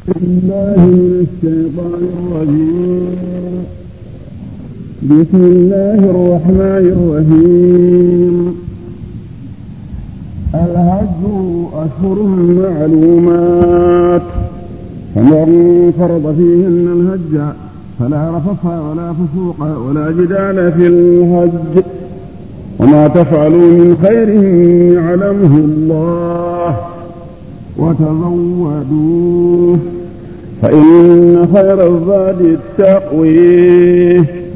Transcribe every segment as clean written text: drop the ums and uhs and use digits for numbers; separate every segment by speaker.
Speaker 1: الله من الشيطان الرجيم. بسم الله الرحمن الرحيم. الحج أشهر معلومات، فمن فرض فيهن الحج فلا رفث ولا فسوق ولا جدال في الحج، وما تفعلوا من خير يعلمه الله، وتزودوا فإن خير الزاد التقوى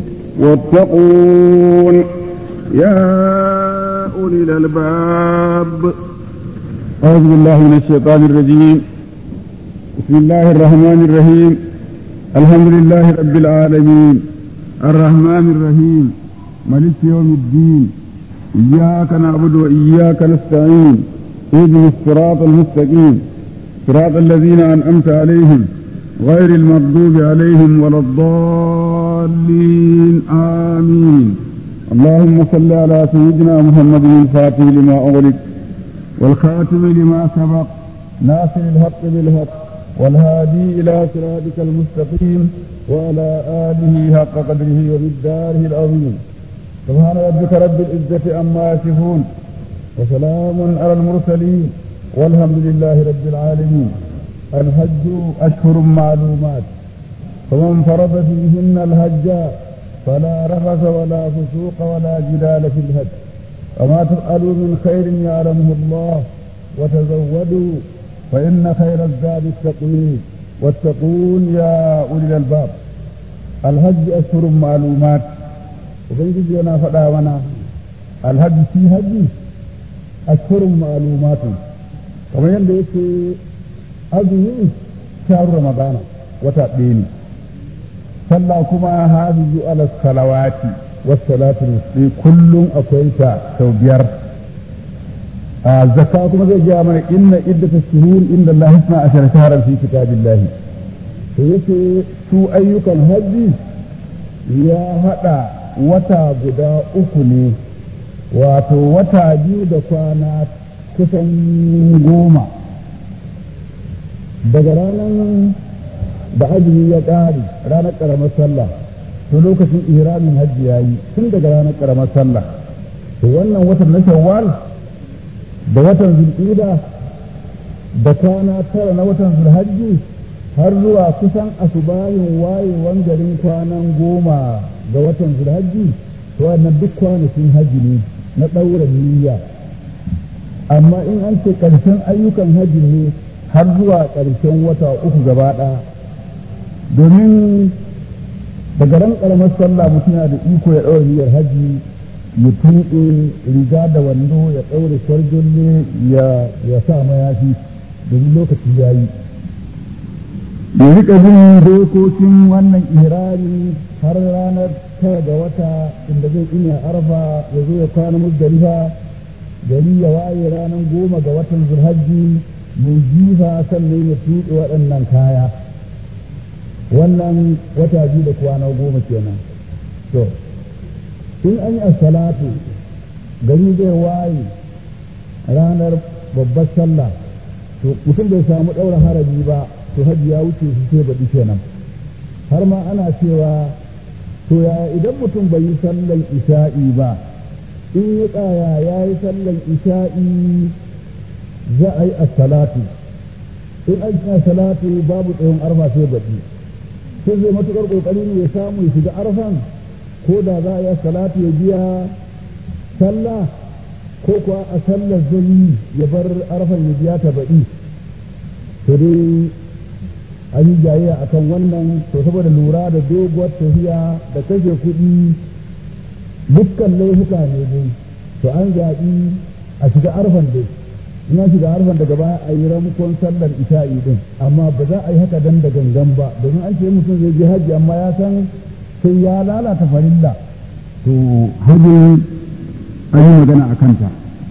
Speaker 1: واتقون يا أولي الألباب. أعوذ بالله من الشيطان الرجيم. بسم الله الرحمن الرحيم. الحمد لله رب العالمين الرحمن الرحيم مالك يوم الدين، إياك نعبد وإياك نستعين، اهدنا الصراط المستقيم صراط الذين أنعمت عليهم غير المغضوب عليهم ولا الضالين آمين. اللهم صل على سيدنا محمد الفاتح لما أغلق والخاتم لما سبق ناصر الحق بالحق والهادي إلى صراطك المستقيم وعلى آله حق قدره ومقداره العظيم. سبحان ربك رب العزة عما يصفون وسلام على المرسلين والحمد لله رب العالمين. الحج أشهر معلومات، فمن فرض فيهن الحج فلا رفث ولا فسوق ولا جدال في الحج، وما تفعلوا من خير يعلمه الله، وتزودوا فإن خير الزاد التقوى واتقون يا أولي الألباب. الحج أشهر معلومات، وبنجي أنا فداونا الحج في حج أشهر معلومات، kamar yadda yake azumi shahar ramadana wata ɗaya ne, sallah kuma hafizu ala salawati was salatu sai kullum akwai ta sau biyar. Zakka kuma zai gaya mana inna iddata shuhur inda Allah isna ashara shahran fi kitabillah. To yake su ayyukan hajji ya hada wata guda uku ne, wato wata biyu da kwana kusan 10 daga ranar da azumi ya ƙare, ranar ƙaramar sallah, to lokacin ihramin hajji ya yi tun daga ranar ƙaramar sallah. To wannan watan na shawwal da watan zulqa'da da kwana 9 na watan zulhajji har zuwa kusan asubahin wayewan garin kwanan 10 ga watan zulhajji, to wannan duk kwanakin hajji ne na ɗaura niyya. Amma in an ce ƙarshen ayyukan hajji ne har zuwa ƙarshen wata uku gaba ɗaya, domin daga ran ƙaramar sallah mutum yana da iko ya ɗaura niyyar hajji, ya tuɗe riga da wando, ya ɗaure sharjolle, ya sa mayafi domin lokaci ya yi. Ya riƙa bin dokokin wannan ihrami har ranar 9 ga wata inda zai ina arfa, ya zo ya kwana muzdalifa, gari ya waye ranar 10 ga watan zulhajji mai jifa, sannan ya tuɗe waɗannan kaya. Wannan wata biyu da kwana 10 kenan. To in an yi as-salatu gari zai waye ranar babbar sallah, to mutum bai samu ɗaura harabi ba, to hajji ya wuce shi sai baɗi kenan. Har ma ana cewa to ya idan mutum bai yi sallar isha'i ba, in ya tsaya ya yi sallar isha'i za a yi as-salatu. in an yi as-salatu babu tsayin arfa sai baɗi, sai zai matuƙar ƙoƙari ne ya samu ya shiga arfan, ko da za a yi as-salatu ya biya sallah, ko kuwa a sallar zai ya bar arfan ya biya ta baɗi. To dai an yi jayayya akan wannan, to saboda lura da doguwar tafiya da kashe kuɗi dukkan laifuka ne dai, to an zaɓi a shiga arfan dai. In an shiga arfan daga baya a yi ramukon sallar isha'i din, amma ba za a yi haka dan da gangan ba, domin an ce mutum zai je hajji amma ya san sai ya lalata farilla, to hajji an yi magana a kanta.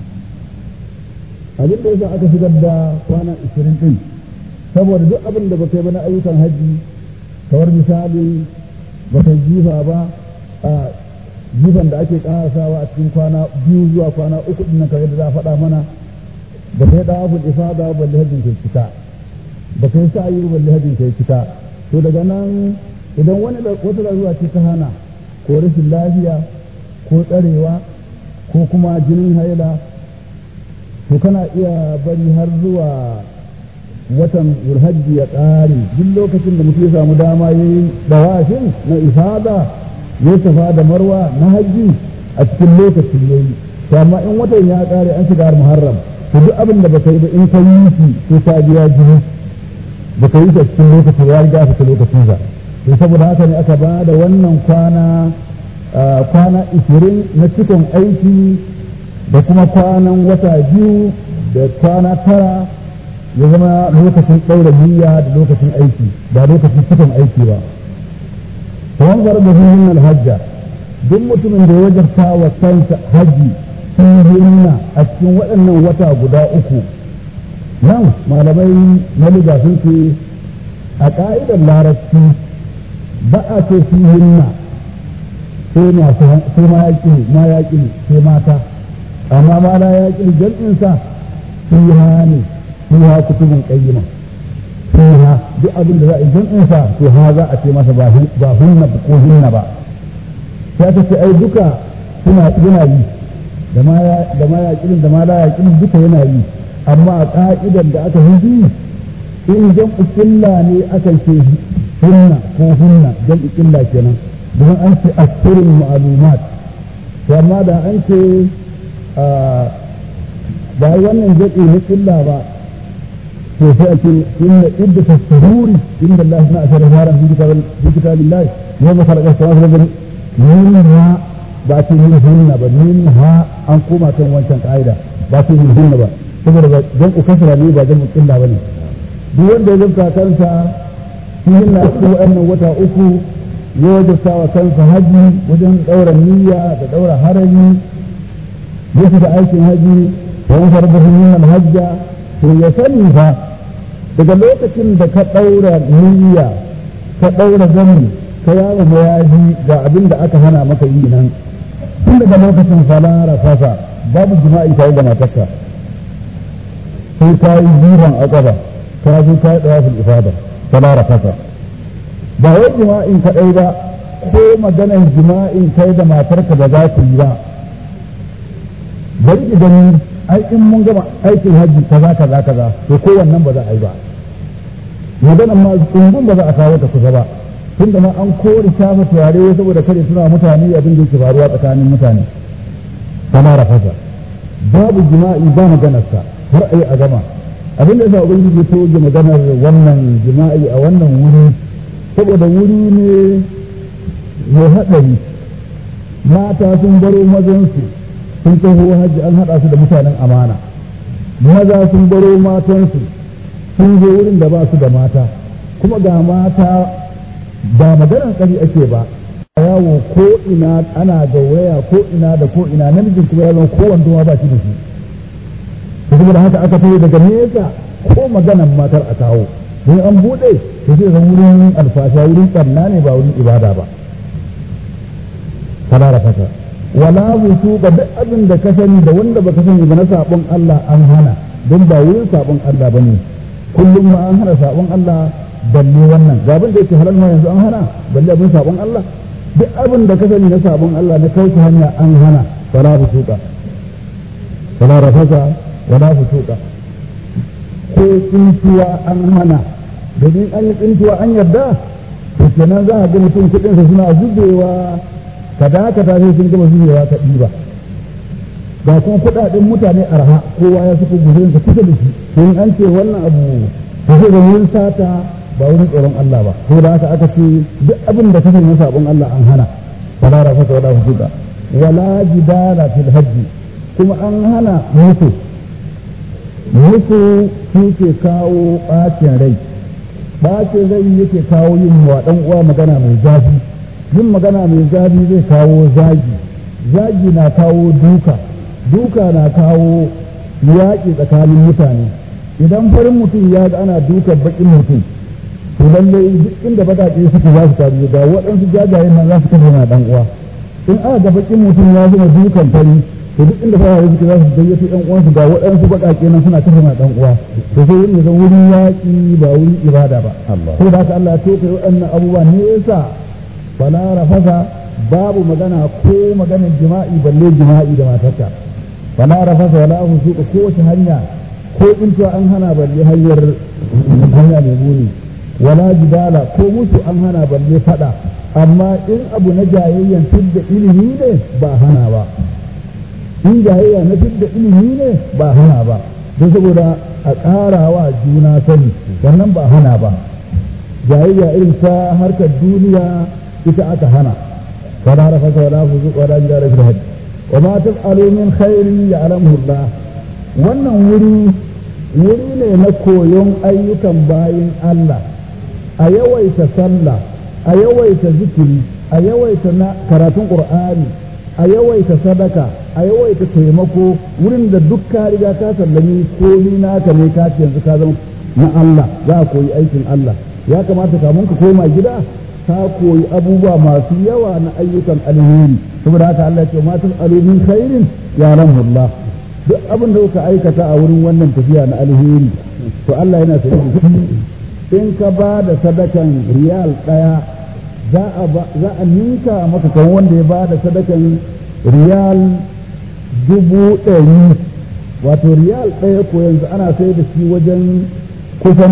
Speaker 1: Abin da yasa aka shigar da kwana 20 din, saboda duk abin da ba kai ba na ayyukan hajji, kamar misali ba kai jifa ba, a jifan da ake karasawa a cikin kwana 2 zuwa kwana 3 din nan, kamar da za a faɗa mana, ba kai da abul ifada balle hajjin kai cika. ba kai sa yi balle hajjin kai fita to daga nan idan wata larura ce ta hana ko rashin lafiya ko tsarewa ko kuma jinin haila to kana iya bari har zuwa watan zulhajji ya ƙare duk lokacin da mutum ya samu dama ya yi dawashin na ifada ya tafa da marwa na hajji a cikin lokacin ya yi to amma in watan ya ƙare an shiga muharram to duk abin da baka yi ba in ka yi shi sai ka biya jini baka yi shi a cikin lokacin ya riga fita lokacin sa to saboda haka ne aka ba da wannan kwana 20 na cikon aiki da kuma kwanan wata 2 da kwana 9 ya zama lokacin ɗaura niyya da lokacin aiki ba lokacin cikon aiki ba wanzar da zuhin alhajja duk mutumin da ya wajabta wa kansa haji fihinna a cikin waɗannan wata guda 3 nan malamai na liga sun ce a ƙa'idar larabci ba a ce fihinna sai ma yaƙi sai mata amma ma na yaƙi jam'insa fiha ne fiha kutubun qayyima fiha duk abin da za a jam'insa to ha za a ce masa ba hunna ko hinna ba sai ta ce ai duka yana yi da ma yaƙin da ma la yaƙin duka yana yi amma a ƙa'idar da aka hudu in jam'u illa ne akan ce hunna ko hunna jam'u illa kenan don an ce asirin ma'lumat to amma da an ce ba wannan jam'i na illa ba to sai a ce inna iddata sururi inda Allah na asara faran fi kitabillahi yawma khalaqa as-samawati wal ardi minha ba ce min hunna ba minha an koma kan wancan ka'ida ba ce min hunna ba saboda ba jam'u kasra ne ba jam'u illa bane duk wanda ya zanta kansa shi yana cikin wannan wata 3 ya wajabta wa kansa haji wajen daura niyya da daura harami ya fita aikin haji wa farda min al-hajja to ya sani fa daga lokacin da ka daura niyya ka daura gami ka yawo mayaji ga abin da aka hana maka yi nan tun daga lokacin falara fasa babu jima'i tare da matarka sai ka yi jiran aqaba ka zo ka yi dawafin ifada falara fasa ba wai jima'in kaɗai ba ko maganar jima'in kai da matarka ba za ku yi ba bari ki gani ai in mun gama aikin hajji kaza to ko wannan ba za a yi ba maganar ma tsungun ba za a kawo ta kusa ba tunda ma an kore shafa turare saboda kare suna mutane abin da yake faruwa tsakanin mutane kana rafasa babu jima'i ba maganarsa har a yi a gama abin da yasa ubangiji ya toge maganar wannan jima'i a wannan wuri saboda wuri ne mai haɗari mata sun baro mazansu sun taho hajji an haɗa su da mutanen amana maza sun baro matansu sun zo wurin da ba su da mata kuma ga mata ba maganar ƙari ake ba yawo ko ina ana gauraya ko ina da ko ina namijin kuma ya zama kowanne ma ba shi da shi saboda haka aka taho daga nesa ko maganar matar a kawo don an buɗe da zai zama wurin alfasha wurin ɓarna ne ba wurin ibada ba kana rafata wala busu ga duk abin da ka sani da wanda baka sani ba na sabon Allah an hana don ba wurin sabon Allah bane kullum ma an hana sabon Allah balle wannan ga abin da yake halal ma yanzu an hana balle abin sabon Allah duk abin da ka sani na sabon Allah na kauce hanya an hana wala busuka wala rafata wala busuka ko tsintuwa an hana domin an yi tsintuwa an yarda to kenan za a ga mutum kuɗinsa suna zubewa ka dakata sai sun gama zubewa ka ɗiba ga kuma kuɗaɗen mutane arha kowa ya suka guzurin ka kusa da shi don an ce wannan abu da zai zama wurin sata ba wurin tsoron Allah ba ko da haka aka ce duk abin da kake na sabon Allah an hana wala rafata wala fusuka wala jidala fil hajji kuma an hana musu shi ke kawo ɓacin rai ɓacin rai yake kawo yin wa ɗan uwa magana mai zafi yin magana mai zafi zai kawo zagi na kawo duka na kawo yaƙi tsakanin mutane idan farin mutum ya ga ana dukan baƙin mutum to lallai duk inda baƙaƙe suke za su taru ga waɗansu jajayen nan za su kashe na ɗan uwa in aka ga baƙin mutum ya zama dukan fari to duk inda farare suke za su gayyato ƴan uwansu ga waɗansu baƙaƙe nan suna kashe ma ɗan uwa to sai wurin ya zama wurin yaƙi ba wurin ibada ba ko da haka Allah ya toka waɗannan abubuwa ne yasa fala rafasa babu magana ko maganar jima'i balle jima'i da matarka fala rafasa wala fusuqa ko wace hanya ko in to an hana balle hanya mai muni wala jidala ko musu an hana balle fada amma in abu na jayayyan tudda ilimi ne ba hana ba in jayayya na tudda ilimi ne ba hana ba don saboda a ƙarawa juna sani wannan ba hana ba jayayya irin ta harkar duniya ita aka hana wala rafasa wala fusuqa wala jidala fil hajj wa ma taf'alu min khairin ya'lamuhu Allah wannan wuri ne na koyon ayyukan bayin Allah a yawaita sallah a yawaita zikiri a yawaita karatun qur'ani a yawaita sadaka a yawaita taimako wurin da duk ka riga ka sallami komai naka ne ka ce yanzu ka zama na Allah za a koyi aikin Allah ya kamata kamun ka koma gida ka koyi abubuwa masu yawa na ayyukan alheri saboda haka Allah ya ce ma tas'alu min khairin ya'lamuhu Allah duk abin da kuka aikata a wurin wannan tafiya na alheri to Allah yana sani in ka ba da sadakan riyal ɗaya za a ninka maka kan wanda ya ba da sadakan riyal 100,000 wato riyal ɗaya ko yanzu ana sai da shi wajen kusan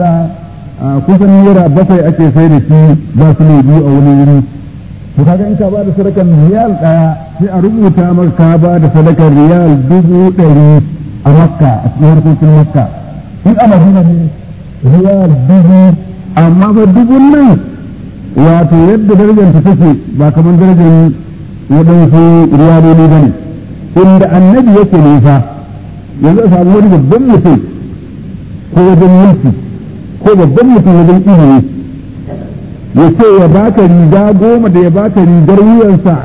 Speaker 1: naira 7 ake sai da shi za su ne biyu a wani wuri to kaga in ka ba da sadakan riyal ɗaya sai a rubuta maka ka ba da sadakan riyal 100,000 a makka a cikin harkokin makka in a madina ne riyal 1000 amma ba 1000 nan wato yadda darajar ta take ba kamar darajar waɗansu riyaloli ba ne inda annabi yake nisa yanzu a samu wani babban mutum ko wajen mulki ko babban mutum wajen ilimi ya ce ya baka riga 10 da ya baka rigar wuyansa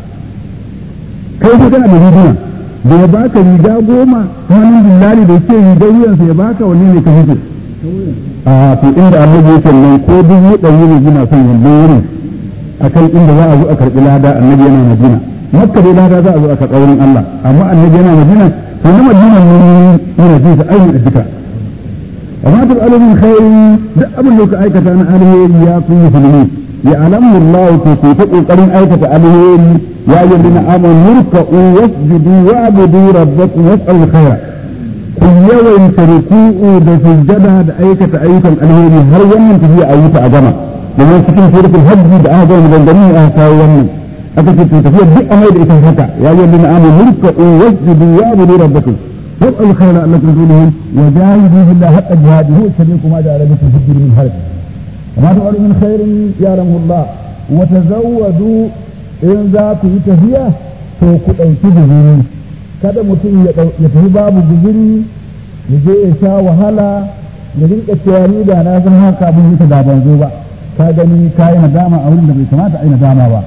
Speaker 1: kai ko kana da riguna da ya baka riga 10 hannun dillali da ya ce rigar wuyansa ya baka wanne ne ka fito a to inda annabi yake nan ko 100,000 ne gina son wannan wurin akan inda za a zo a karɓi lada annabi yana Madina makka dai lada za a zo a karɓi wurin Allah amma annabi yana Madina to na Madina ne yana jin sa ayyuka duka amma ta alamin khairi duk abin da ka aikata na alheri ya fi musulmi ya alamu Allah ko ko ta kokarin aikata alheri ya ayyuhallazina amanu murka'u wasjudu wa'budu rabbakum was'al khaira ku yawaita ruku'u da sujjada da aikata ayyukan alheri har wannan tafiya a yi ta a gama domin cikin suratul hajji da aka gama gangamin aka kawo wannan aka ce tafiya duk amai da ita haka ya yi lina amu murka'u wasjudu wa'budu rabbakum was'al khayra allakum tulihun wa jahidu billahi haqqa jihadihi sabiqu ma ja'ala lakum fi din min harb wa ma ta'lamu min khairin ya'lamu Allah wa tazawwadu in za ku yi tafiya to ku dauki guzuri kada mutum ya tafi babu guzuri ya je ya sha wahala ya rinka cewa ni da na san haka abin yake da ban zo ba ka gani ka yi nadama a wurin da bai kamata a yi nadama ba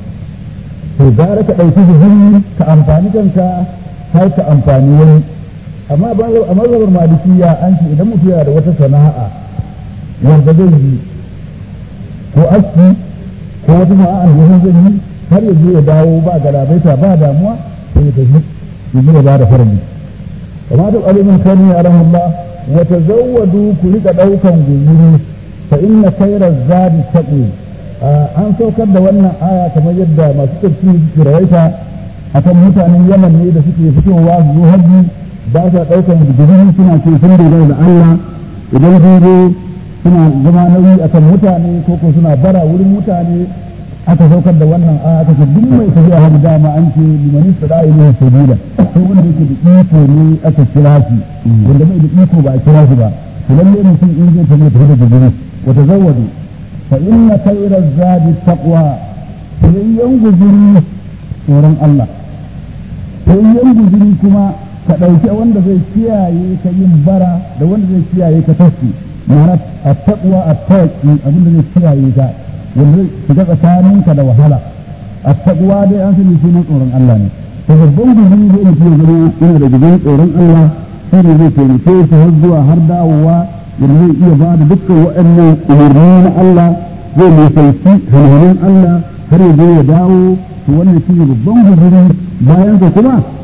Speaker 1: to gara ka ɗauki guzuri ka amfani kanka har ka amfani wani amma a mazhabar malikiya an ce idan mutum yana da wata sana'a wanda zai yi ko aski ko wata sana'a da zai yi har ya je ya dawo ba galabaita ba damuwa sai ya tafi يجي بعد فرمي وما تقال من خير يعلم الله وتزودوا كلك دوكا جزيري فإن خير الزاد التقوى an saukar da wannan aya kamar yadda masu tafsiri suke rawaita akan mutanen Yaman ne da suke fitowa su zo haji ba sa daukan gudunmi suna ce sun dogara da Allah idan sun zo suna zama nauyi akan mutane ko suna bara wurin mutane aka saukar da wannan aya aka ce duk mai tafiya hajji dama an ce liman istada'a ilayhi sabila ko wanda yake da iko ne aka kira shi wanda bai da iko ba a kira shi ba to lalle mutum in zai tafi da gudunmi wa tazawwadu fa inna khayra zadi taqwa sayyan guzuri tsoron Allah sayyan guzuri kuma ka ɗauki wanda zai kiyaye ka yin bara da wanda zai kiyaye ka tafi ma'ana at-taqwa at-taqi abinda zai kiyaye ka wanda zai shiga tsakaninka da wahala at-taqwa dai an sani sunan tsoron Allah ne to babban guzuri zai mutu ya zama yana da guzurin tsoron Allah sai ne zai taimake shi har zuwa har dawowa yadda zai iya ba da dukkan waɗannan umarni na Allah zai nisanci hanhalin Allah har ya je ya dawo to wannan shi ne babban guzuri bayan ka kuma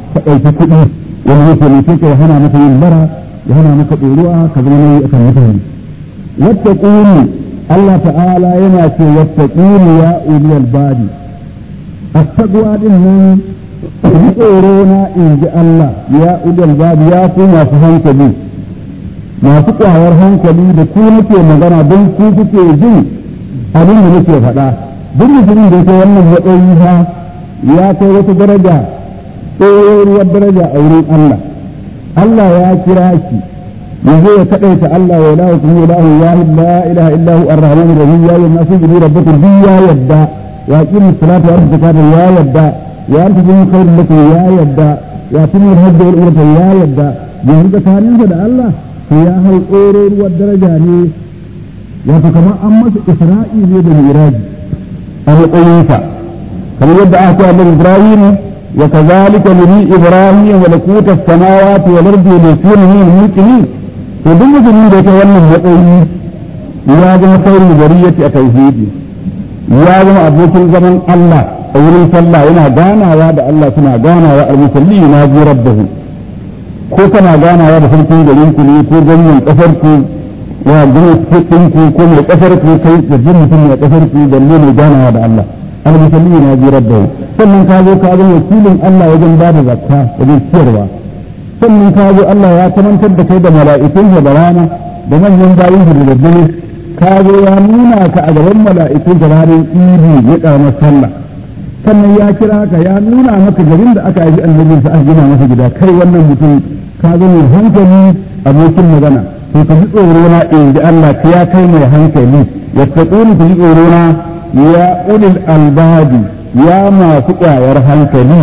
Speaker 1: ka ɗauki kuɗi wani yake ne sai ka hana maka yin bara ya hana maka ɗoruwa ka zama nauyi akan mutane wattaquni Allah ta'ala yana ce wattaquni ya ulil badi attaqwa din nan ku tsoro na in ji Allah ya ulil badi ya ku masu hankali masu ƙwayar hankali da ku nake magana don ku kuke jin abin da nake faɗa duk mutumin da yake wannan matsayi ha ya kai wata daraja tsohuwar daraja a wurin Allah Allah ya kira shi yanzu ya kaɗaita Allah wa lahu kuma lahu ya la ilaha illa hu ar-rahman ar-rahim ya yi nasu bi rabbikum bi ya yadda ya qimu salata wa zakata ya yadda ya antu khairul lakum ya yadda ya tumu hajja wal umrata ya yadda yanzu tsakaninsa da Allah to ya hau tsohuwar daraja ne wato kamar an masa isra'i ne da miraji a matsayinsa kamar yadda aka ce Allah Ibrahim wa kazalika li Ibrahim wa lakuta samawati wal ardi li yakuna min al-muqinin to duk mutumin da yake wannan matsayi ya zama saurin bariyati a tauhidi ya zama abokin zaman Allah a wurin sallah yana ganawa da Allah suna ganawa al-musalli na ji rabbahu ko kana ganawa da sarkin garin ku ne ko ganyen kasar ku ya gina cikin ku ko mai kasar ku kai da jin mutum mai kasar ku da ne ganawa da Allah al-musalli na ji rabbahu sannan ka zo ka zama wakilin Allah wajen ba da zakka wajen ciyarwa sannan ka zo Allah ya kamantar da kai da mala'ikun da rana da manyan bayin da daddare ka zo ya nuna ka a gaban mala'ikun da ranar idi ya karamar sallah sannan ya kira ka ya nuna maka garin da aka yi annabin sa aka gina masa gida kai wannan mutum ka zo mai hankali abokin magana to ka ji tsoro na in ji Allah ka ya kai mai hankali yattaquni ku ji tsoro na ya ulil albadi ya masu ƙwayar hankali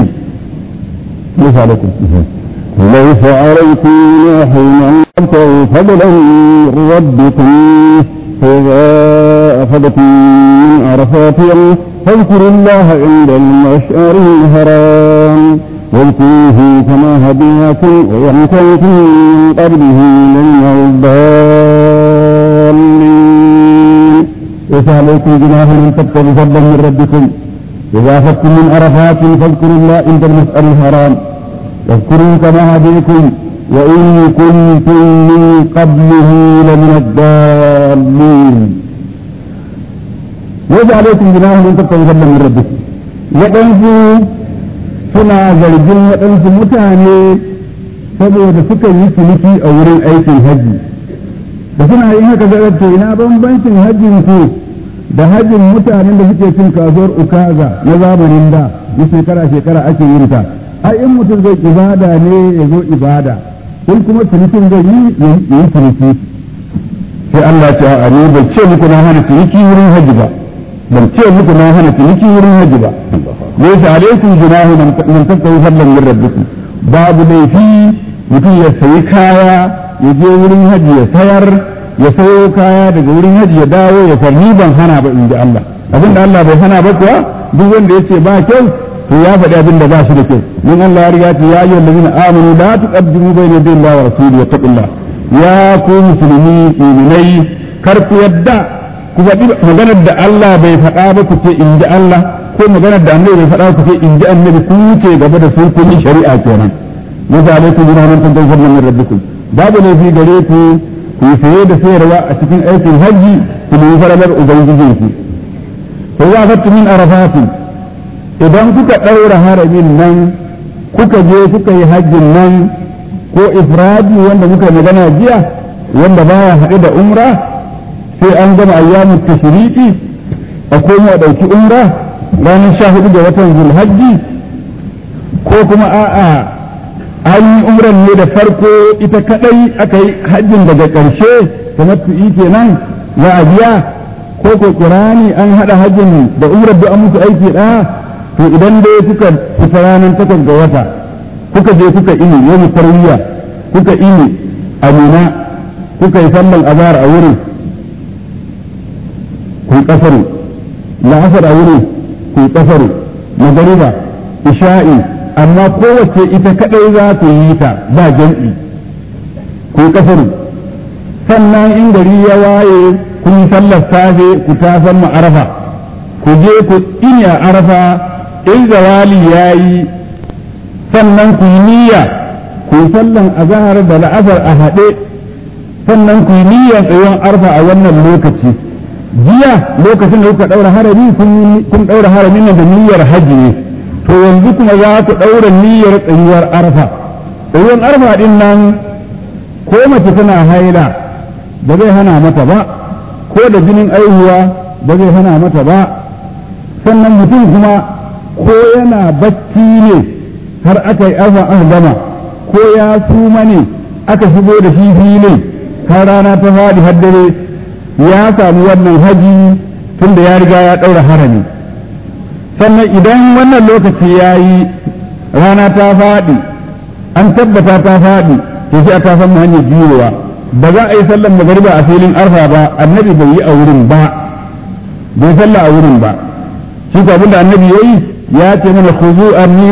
Speaker 1: ليس عليكم
Speaker 2: ليس عليكم جناح أن تبتغوا فضلا من ربكم فإذا أفضتم من عرفات فاذكروا الله عند المشعر الحرام واذكروه كما هداكم وإن كنتم من قبله لمن الضالين
Speaker 1: ليس عليكم جناح أن تبتغوا فضلا من ربكم إذا أفضتم من عرفات فاذكروا الله عند المشعر الحرام واذكروا كما هديكم وإن كنتم من قبله لمن الضالين ليس عليكم جناح أن تبتغوا فضلا من ربكم waɗansu suna zargin waɗansu mutane saboda suka yi ciniki a wurin aikin hajji da suna yin haka zarabta ina bambancin hajjin ku da hajjin mutanen da suke cin kasuwar ukaza na zamanin da na shekara ake yin ta ai in mutum zai ibada ne ya zo ibada in kuma cinikin zai yi ciniki sai Allah ce a ne bai ce muku na hana ciniki wurin hajji ba ban ce muku na hana ciniki wurin hajji ba laysa alaykum junahu man tattawu fadlan min rabbikum babu laifi mutum ya sayi kaya ya je wurin hajji ya sayar ya sayo kaya daga wurin hajji ya dawo ya farni ban hana ba in ji Allah abinda Allah bai hana ba kuwa duk wanda ya ce ba kyau to ya faɗi abin da ba shi da kyau min Allah ya riga ya yi allazina amanu la tuqaddimu bayna yaday Allah wa rasulihi wattaqullah ya ku musulmi mu'minai kar ku yadda ku faɗi maganar da Allah bai faɗa ba ku ce in ji Allah ko maganar da annabi bai faɗa ku ce in ji annabi ku ce gaba da sun kun shari'a kenan yasa alaikum jinanan kun tawfar min rabbikum babu ne fi gare ku ku saye da sayarwa a cikin aikin hajji ku nemi faralar ubangijinku fa wa fattu min arafatin idan kuka ɗaura haramin nan kuka je kuka yi hajjin nan ko ifradi wanda muka magana jiya wanda baya haɗe da umra sai an gama ayyamin tashriqi a koma a ɗauki umra ranar 14 ga watan zulhajji ko kuma a'a an yi umran ne da farko ita kadai aka yi hajjin daga ƙarshe kamar tu'i kenan za a biya ko ko kirani an haɗa hajjin da umrar da an musu aiki ɗaya to idan dai kuka fita ranar 8 ga wata kuka je kuka ini yau tarwiya kuka ini amina kuka yi sallan azhar a wurin ku kafaru la'asar a wurin ku kafaru magariba isha'i amma kowace ita kadai za ku yi ta ba jam'i ku kafaru sannan in gari ya waye kun yi sallar safe ku tasan arafa ku je ku ini a arafa in zawali ya yi sannan ku yi niyya ku yi sallan azhar da la'asar a haɗe sannan ku yi niyyar tsayuwar arfa a wannan lokaci jiya lokacin da kuka ɗaura harami kun ɗaura harami nan da niyyar hajji ne to yanzu kuma za ku ɗaura niyyar tsayuwar arfa tsayuwar arfa ɗin nan ko mace tana haila ba zai hana mata ba ko da jinin aihuwa ba zai hana mata ba sannan mutum kuma ko yana bacci ne har aka yi arfa aka gama ko ya suma ne aka shigo da shi filin har rana ta faɗi har dare ya samu wannan haji tunda ya riga ya ɗaura harami sannan idan wannan lokaci ya yi rana ta faɗi an tabbata ta faɗi to sai a ta san hanyar juyowa ba za a yi sallan magariba a filin arfa ba annabi bai yi a wurin ba bai salla a wurin ba shi ko abinda annabi yayi ya ce mana khuzu anni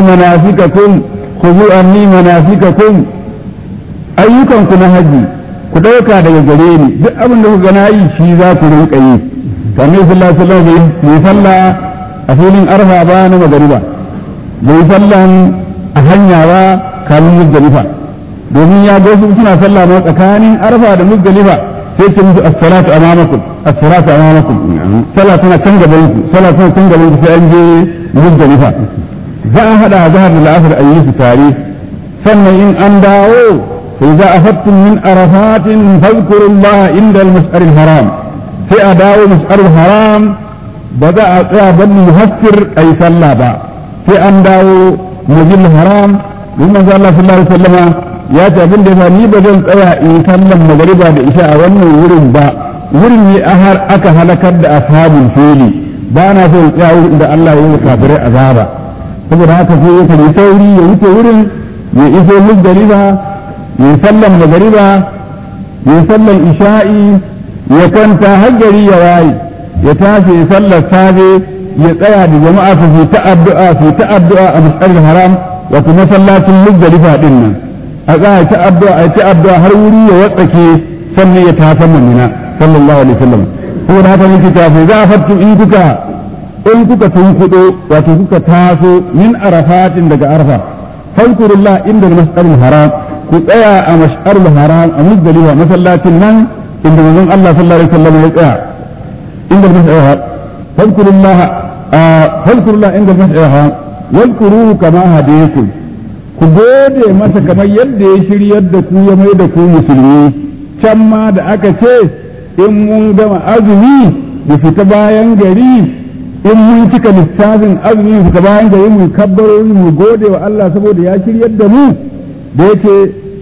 Speaker 1: manasikakum ayyukan ku na haji ku ɗauka daga gare ni duk abin da kuka na yi shi za ku rinka yi kamar sallallahu alaihi wasallam bai salla a filin arfa ba na magariba bai sallan a hanya ba kamin muzdalifa domin ya ga su suna sallah ma tsakanin arfa da muzdalifa sai ce musu as-salatu amamakum sallah tana can gaban ku sallah tana can gaban ku sai an je muzdalifa za a hada azhar da la'asar a yi su tare sannan in an dawo فإذا أفدتم من عرفات فاذكروا الله عند المشعر الحرام في أداء مشعر الحرام بدأ بن مفسر أي صلى با في أنداء مجل الحرام لما قال الله صلى الله عليه وسلم يا تابن دفا ني بدل تسيا إن صلى مغربا da isha a wannan wurin ba wurin ne aka halakar da ashabul fili ba na so ya wurin da Allah ya yi kafirai azaba saboda haka sai yake da sauri ya wuce wurin ya iso muzdalifa ya sallan magariba ya sallan isha'i ya kwanta har gari ya waye ya tashi ya sallar safe ya tsaya da jama'a su ta addu'a a masjidil haram wato masallacin muzdalifa din nan a tsaya ta addu'a har wuri ya watsake sannan ya tafi mamina sallallahu alaihi wasallam saboda haka yake ta fa za a fattu in kuka tunkudo wato kuka taso min arafatin daga arfa fadkurullah inda masjidil haram ku tsaya a mash'arul haram a muzdalifa masallacin nan inda manzon Allah sallallahu alaihi wasallam ya tsaya inda mash'arul haram fadkurullah inda mash'arul haram wadkuruhu kama hadaykum ku gode masa kamar yadda ya shiryar da ku ya mai da ku musulmi can ma da aka ce in mun gama azumi mu fita bayan gari in mun cika lissafin azumi mu fita bayan gari mu kabbarori mu gode wa Allah saboda ya shiryar da mu da yake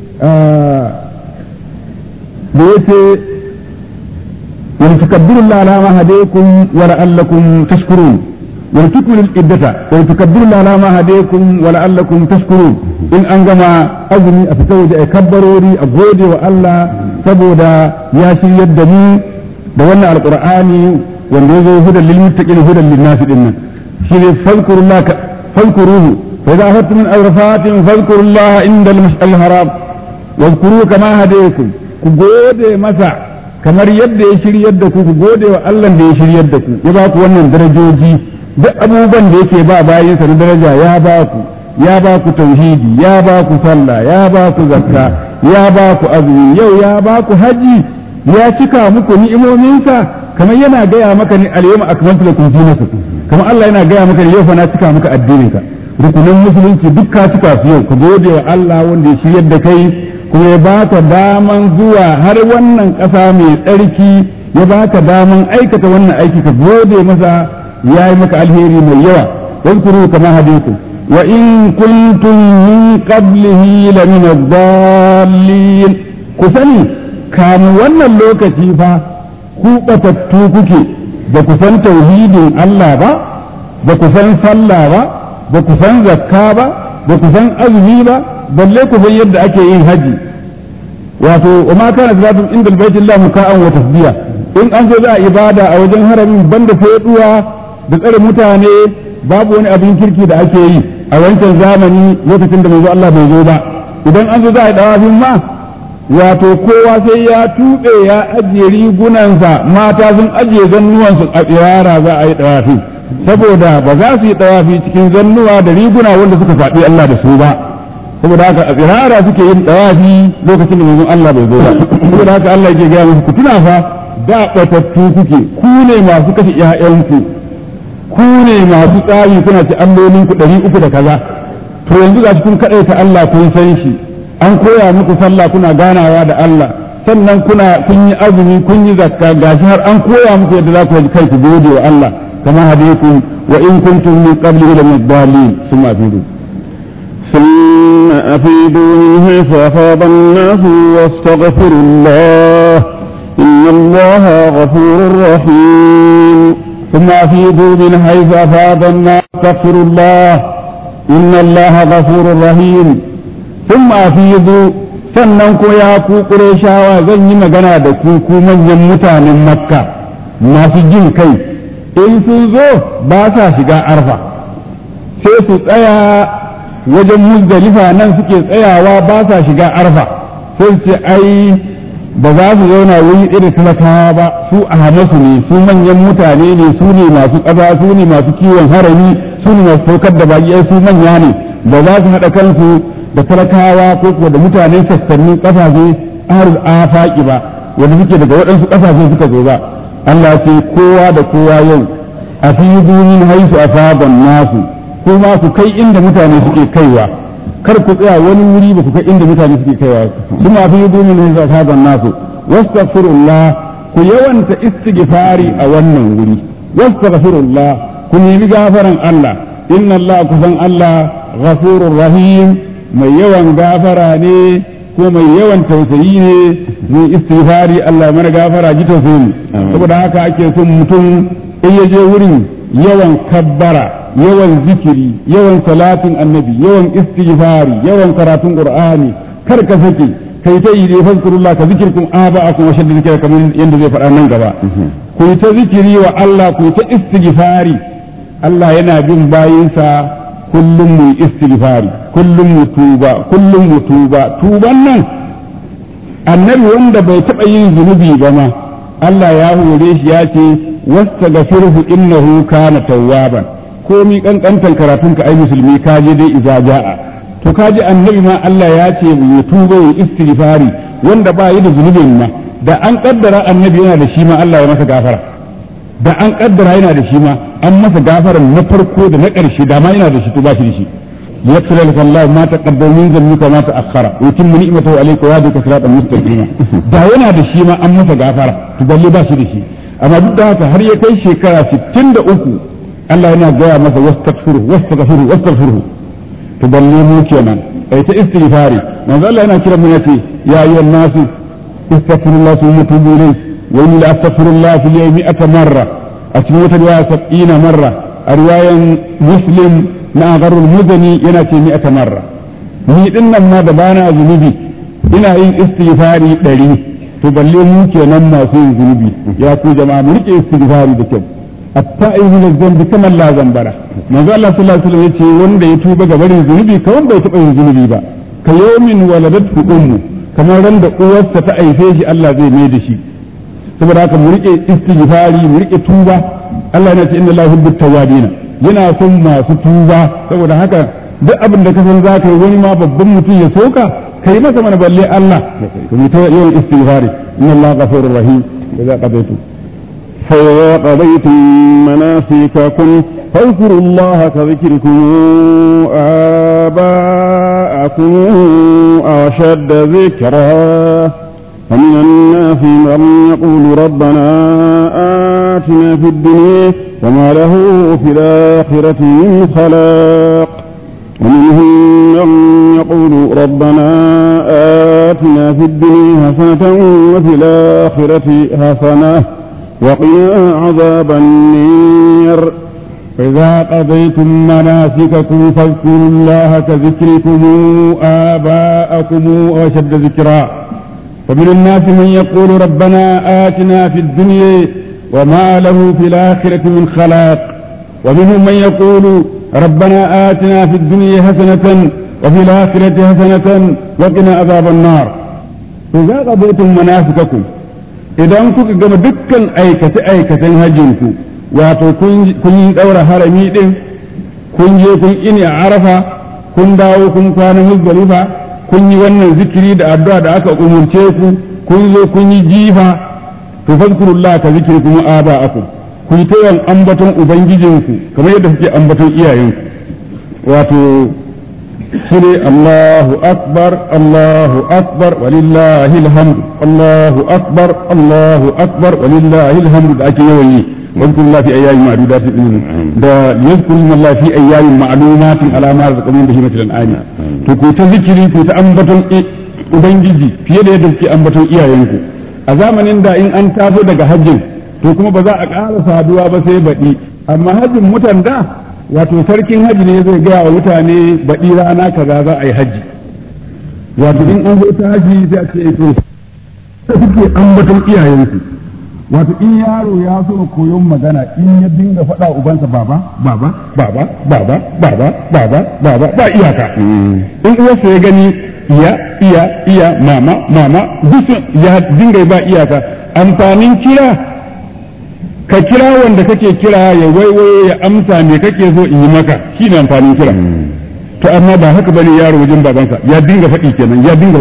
Speaker 1: wani tukabbirullah ala ma hadaykum wa la'allakum tashkurun wani tukmilul iddata wani tukabbirullah ala ma hadaykum wa la'allakum tashkurun in an gama azumi a fita waje a kabbarori a gode wa Allah saboda ya shiryar da mu da wannan alqur'ani wanda yazo hudan lil muttaqin hudan lin nas dinnan shi ne fadkuruhu فإذا أخذتم من عرفات فاذكروا الله عند المشعر الحرام واذكروه كما هديكم كجود مسع كما يد يشري يدكم كجود والله ده يشري يدكم يباكو wannan darajoji duk abubuwan da yake ba bayin sa daraja ya baku tauhidi ya baku sallah ya baku zakka ya baku azumi yau ya baku haji ya cika muku ni'imominsa kamar yana gaya maka ni al-yawma akmaltu lakum dinakum kamar Allah yana gaya maka yau fa na cika maka addininka rukunin musulunci duk ka cika su yau ka gode wa Allah wanda ya shiryar da kai kuma ya baka daman zuwa har wannan ƙasa mai tsarki ya baka daman aikata wannan aiki ka gode masa ya yi maka alheri mai yawa wadkuru kama hadithu wa in kuntum min qablihi la min ad-dallin ku sani kamu wannan lokaci fa ku batattu kuke ba ku san tauhidin Allah ba ku san sallah ba ku san zakka ba ku san azumi ba balle ku san yadda ake yin haji wato wa ma kana zatum inda albaytillah muka'an wa tasbiya in an zo za a ibada a wajen haramin banda feduwa da tsare mutane babu wani abin kirki da ake yi a wancan zamani lokacin da manzo Allah bai zo ba idan an zo za a yi dawafin ma wato kowa sai ya tuɓe ya ajiye rigunansa mata sun ajiye zannuwansu a tsirara za a yi dawafi saboda ba za su yi dawafi cikin zannuwa da riguna wanda suka faɗi Allah da su ba saboda haka a tsirara suke yin tawafi lokacin da manzon Allah bai zo ba saboda haka Allah yake gaya musu ku tuna fa da batattu kuke ku ne masu kashe ƴaƴanku ku ne masu tsari kuna ci allolin ku 300 da kaza to yanzu ga kun kadaita Allah kun san shi an koya muku sallah kuna ganawa da Allah sannan kun yi azumi kun yi zakka gashi har an koya muku yadda za ku yi kai ku gode wa Allah kama hadithu wa in kuntum min qabli la mudallin summa afidu
Speaker 2: ثم أفيدوا من حيث أفاض الناس واستغفروا الله إن الله غفور رحيم
Speaker 1: ثم أفيدوا من حيث أفاض الناس واستغفروا الله إن الله غفور رحيم ثم أفيدوا sannan ko ya ku Qurayshawa zan yi magana da ku manyan mutanen Makka masu jin kai in sun zo ba sa shiga arfa sai su tsaya wajen Muzdalifa nan suke tsayawa ba sa shiga arfa sai su ce ai ba za su zauna wuri irin talakawa ba su a hamasu ne su manyan mutane ne su ne masu ƙasa su ne masu kiwon harami su ne masu saukar da baki su manya ne ba za su haɗa kansu da talakawa ko kuwa da mutanen sassanin ƙasashe arz afaki ba wanda suke daga waɗansu ƙasashe suka zo ba Allah ce kowa da kowa yau a fi min haisu a sabon nasu kuma ku kai inda mutane suke kaiwa kar ku tsaya wani wuri ba ku kai inda mutane suke kaiwa kuma fi min haisu a sabon nasu wastaghfirullah ku yawanta istighfari a wannan wuri wastaghfirullah ku nemi gafaran Allah inna Allah kusan Allah ghafurur rahim mai yawan gafara ne ko mai yawan tausayi ne mai istighfari Allah mana gafara ji tausayi saboda haka ake son mutum in ya je wurin yawan kabbara yawan zikiri yawan salatin annabi yawan istighfari yawan karatun qur'ani kar ka sake kai ta yi da fazkurullah ka zikirkum aba'akum wa shaddu zikra kamar yanda zai faɗa nan gaba ku ta zikiri wa Allah ku ta istighfari Allah yana bin bayinsa kullum mu istighfari kullum mu tuba tuban nan annabi wanda bai taɓa yin zunubi ba ma Allah ya hore shi ya ce wastaghfirhu innahu kana tawwaban komi kankantan karatunka ai musulmi ka je dai idza jaa to kaji annabi ma Allah ya ce mu tuba mu istighfari wanda ba yi da zunubin ma da an kaddara annabi yana da shi ma Allah ya masa gafara da an kaddara yana da shi ma an masa gafaran na farko da na ƙarshe da ma yana da shi to ba shi da shi yaghfir laka Allah ma taqaddama min dhanbika ma ta'akhkhara wa yutimmu ni'matahu alayka wa yahdika siratan mustaqima da yana da shi ma an masa gafara to balle ba shi da shi amma duk da haka har ya kai shekara 63 Allah yana gaya masa wastaghfiru to balle mu kenan ai ta istighfari manzo Allah yana kira mu yace ya ayyuhan nasu istaghfirullah thumma tubu ilayhi wa inni la astaghfirullah fil yawmi 100 marra أتمنى رواية 70 مرة رواية مسلم ناغر المدني يناتي 100 مرة ni din nan ma da bana zunubi ina yin istighfari 100 to balle mu kenan masu yin zunubi ya ku jama'a mu rike istighfari da kyau at-ta'ibu min adh-dhanbi kama la dhanbara manzo Allah sallallahu alaihi wasallam yace wanda ya tuba ga barin zunubi kawai bai taba yin zunubi ba ka yawmin waladatu ummu kamar ran da uwarsa ta aife shi Allah zai mai da shi saboda haka mu rike istighfari mu rike tuba Allah yana ce inna Allahu yuhibbut tawwabin yana son masu tuba saboda haka duk abin da ka san zaka yi wani ma babban mutum ya soka kai masa mana balle Allah to mu ta yawan istighfari inna Allahu ghafurur rahim idza qadaytu
Speaker 2: فإذا قضيتم مناسككم فاذكروا الله كذكركم آباءكم أو أشد ذكرا ومن الناس من يقول ربنا آتنا في الدنيا وما له في الآخرة من خلاق ومنهم من يقول ربنا آتنا في الدنيا حسنة وفي الآخرة حسنة وقنا عذاب النير
Speaker 1: فإذا قضيتم مناسككم فاذكروا الله كذكركم آباءكم وأشد ذكرا ومن الناس من يقول ربنا آتنا في الدنيا وما له في الآخرة من خلاق ومنهم من يقول ربنا آتنا في الدنيا حسنة وفي الآخرة حسنة وقنا عذاب النار إذا قضيتم مناسككم إذا أنتم كما دكا أيكة هجنكم wato kun yi ɗaura harami ɗin kun je kun ini a arafa
Speaker 2: kun dawo kun kwana Muzdalifa kun yi wannan zikiri da addu'a da aka umurce ku kun zo kun yi jifa to fadkurullah ka zikirkum aba'akum ku yi tayan ambaton ubangijinku kamar yadda kuke ambaton iyayenku wato shine Allahu akbar walillahi alhamd Allahu akbar walillahi alhamd da ake yawan yi واذكروا الله في أيام معدودات يذكر الله في أيام معلومات على ما رزقهم به مثل الآن تكون تذكري كنت أنبتون ubangiji fiye da yadda kuke ambaton iyayenku a zamanin da in an taso daga hajjin to kuma ba za a ƙara saduwa ba sai baɗi amma hajjin mutan da wato sarkin hajji ne zai gaya wa mutane baɗi rana kaza za a yi hajji wato in an zo ta hajji sai a ce to kuke ambaton iyayenku wato in yaro ya so koyon magana in ya dinga faɗa ubansa baba ba iyaka in uwarsa ya gani iya mama duk ya dinga ba iyaka amfanin kira ka kira wanda kake kira ya waiwaye ya amsa me kake so in yi maka shine amfanin kira to amma ba haka bane yaro wajen babansa ya dinga faɗi kenan ya dinga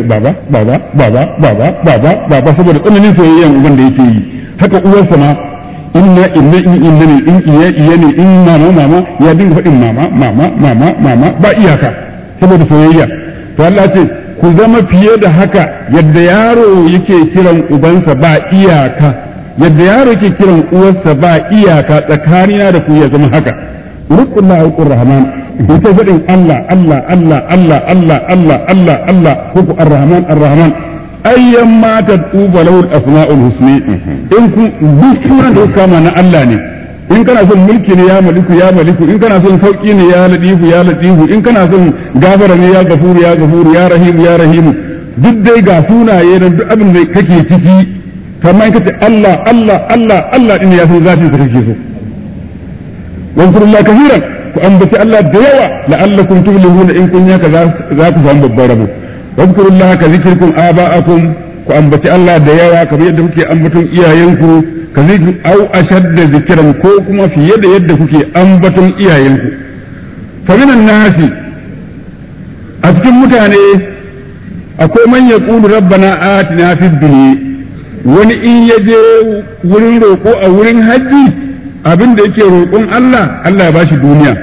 Speaker 2: baba saboda tsananin soyayyen uban da yake yi haka uwarsa ma inna ne in iya ne in mama ya dinga faɗin mama ba iyaka saboda soyayya to Allah ce ku zama fiye da haka yadda yaro yake kiran ubansa ba iyaka yadda yaro yake kiran uwarsa ba iyaka tsakanina da ku ya zama haka ruqullahu qurrahman ku ta faɗin Allah ku ar-rahman ayyan ma tatuba lahu al-asma'ul husni in ku duk sunan da kama na Allah ne in kana son mulki ne ya maliku in kana son sauki ne ya latifu in kana son gafara ne ya gafuru ya rahimu duk dai ga sunaye nan duk abin da kake ciki kamar kace Allah din ya san zatin sa kake so wankurullahi kaseeran ku ambaci Allah da yawa la'allakum tuflihuna in kun yaka za ku samu babbar rabo wankurullahi ka zikirkum aba'akum ku ambaci Allah da yawa kamar yadda kuke ambaton iyayenku ka zikir au ashadda zikran ko kuma fiye da yadda kuke ambaton iyayenku fa minan nasi a cikin mutane akwai man yaqulu rabbana atina fid dunya wani in yaje wurin roƙo a wurin haji abin da yake roƙon Allah Allah ya bashi duniya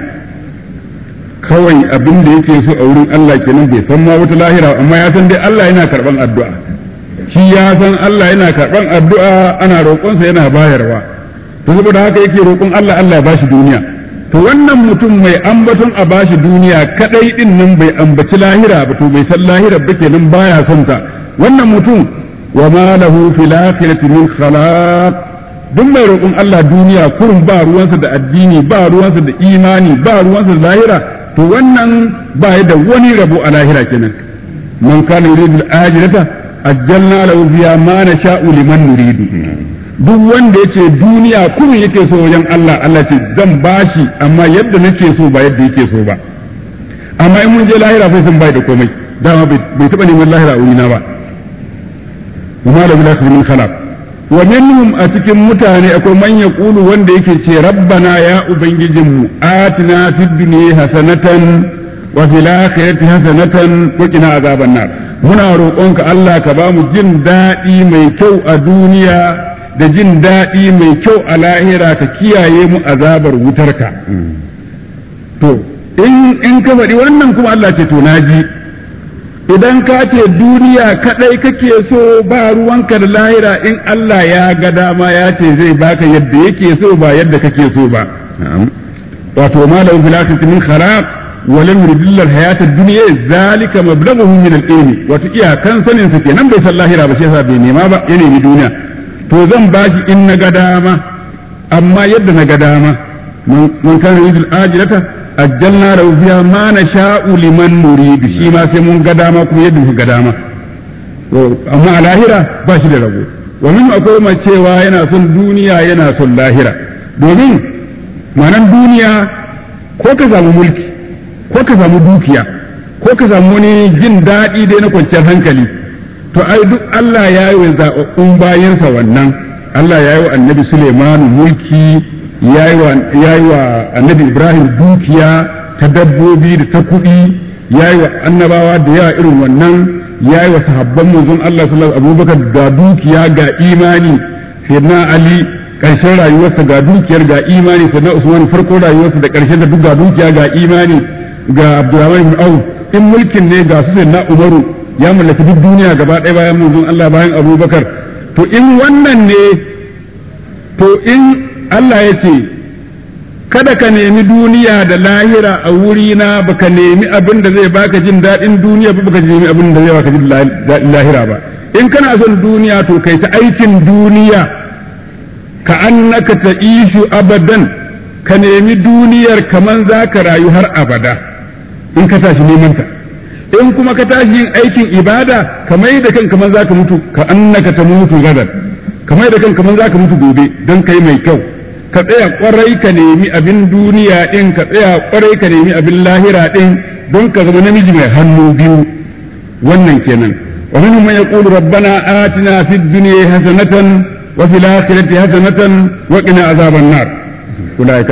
Speaker 2: kawai abin da yake so a wurin Allah kenan bai san ma wata lahira amma ya san dai Allah yana karban addu'a shi ya san Allah yana karban addu'a ana roƙonsa yana bayarwa to saboda haka yake roƙon Allah Allah ya bashi duniya to wannan mutum mai ambaton a bashi duniya kadai din nan bai ambaci lahira ba to bai san lahira ba kenan baya son ta wannan mutum wa ma lahu fil akhirati min khalaq duk mai roƙon Allah duniya kurun ba ruwansa da addini ba ruwansa da imani ba ruwansa da lahira to wannan ba da wani rabo a lahira kenan man kana yuridu al-ajrata ajjalna lahu fiha ma nasha'u liman nuridu duk wanda yace duniya kurun yake so wajen Allah Allah ce zan bashi amma yadda nake so ba yadda yake so ba amma in mun je lahira sai san bai da komai dama bai taba neman lahira a wurina ba kuma da bila min khalaq wa minhum a cikin mutane akwai man yaqulu wanda yake ce rabbana ya ubangijinmu atina fid dunya hasanatan wa fil akhirati hasanatan wa qina azaban nar muna roƙonka Allah ka ba mu jin daɗi mai kyau a duniya da jin daɗi mai kyau a lahira ka kiyaye mu azabar wutarka to in ka faɗi wannan kuma Allah ce to naji idan ka ce duniya kadai kake so ba ruwanka da lahira in Allah ya ga dama ya ce zai baka yadda yake so ba yadda kake so ba wato ma lahu fil akhirati min kharaq wa lam yuridilla al hayata ad-dunya zalika mablaghuhu min al-ilm wato iyakan sanin sa kenan bai san lahira ba sai yasa bai nema ba ya nemi duniya to zan bashi in na ga dama amma yadda na ga dama man kana yuridul ajrata ajjalna lahu fiha ma nasha'u liman nurid shi ma sai mun ga dama kuma yadda muka ga dama to amma a lahira ba shi da rabo wa min akwai mai cewa yana son duniya yana son lahira domin manan duniya ko ka samu mulki ko ka samu dukiya ko ka samu wani jin daɗi dai na kwanciyar hankali to ai duk Allah ya yi wa zaɓaɓɓun bayansa wannan Allah ya yi wa annabi Suleiman mulki ya yi wa annabi Ibrahim dukiya ta dabbobi da ta kuɗi yayi wa annabawa da yawa irin wannan, yayi wa sahabban manzon Allah sallallahu alaihi Abubakar ga dukiya ga imani, sayyidina Ali ƙarshen rayuwarsa ga dukiyar ga imani, sayyidina Usman farkon rayuwarsa da ƙarshen da duk ga dukiya ga imani, ga Abdurrahman ibn Auf in mulkin ne ga su sayyidina Umaru ya mallaki duk duniya gaba ɗaya bayan manzon Allah bayan Abubakar. To in wannan ne, to in Allah ya ce kada ka nemi duniya da lahira a wurina baka nemi abin da zai baka jin daɗin duniya ba, baka nemi abin da zai baka jin daɗin lahira ba. In kana son duniya to kai ta aikin duniya ka annaka ta'ishu abadan, ka nemi duniyar kaman za ka rayu har abada in ka tashi neman ta. In kuma ka tashi yin aikin ibada kamar da kan kaman za ka mutu, ka annaka ta mutu gadan, kamar da kan kaman za ka mutu gobe don kai mai kyau. Ka tsaya kwarai ka nemi abin duniya din, ka tsaya kwarai ka nemi abin lahira din don ka zama namiji mai hannu biyu. Wannan kenan. Wa minhum man yaqulu rabbana atina fid dunya hasanatan wa fil akhirati hasanatan wa qina azaban nar. Ulaika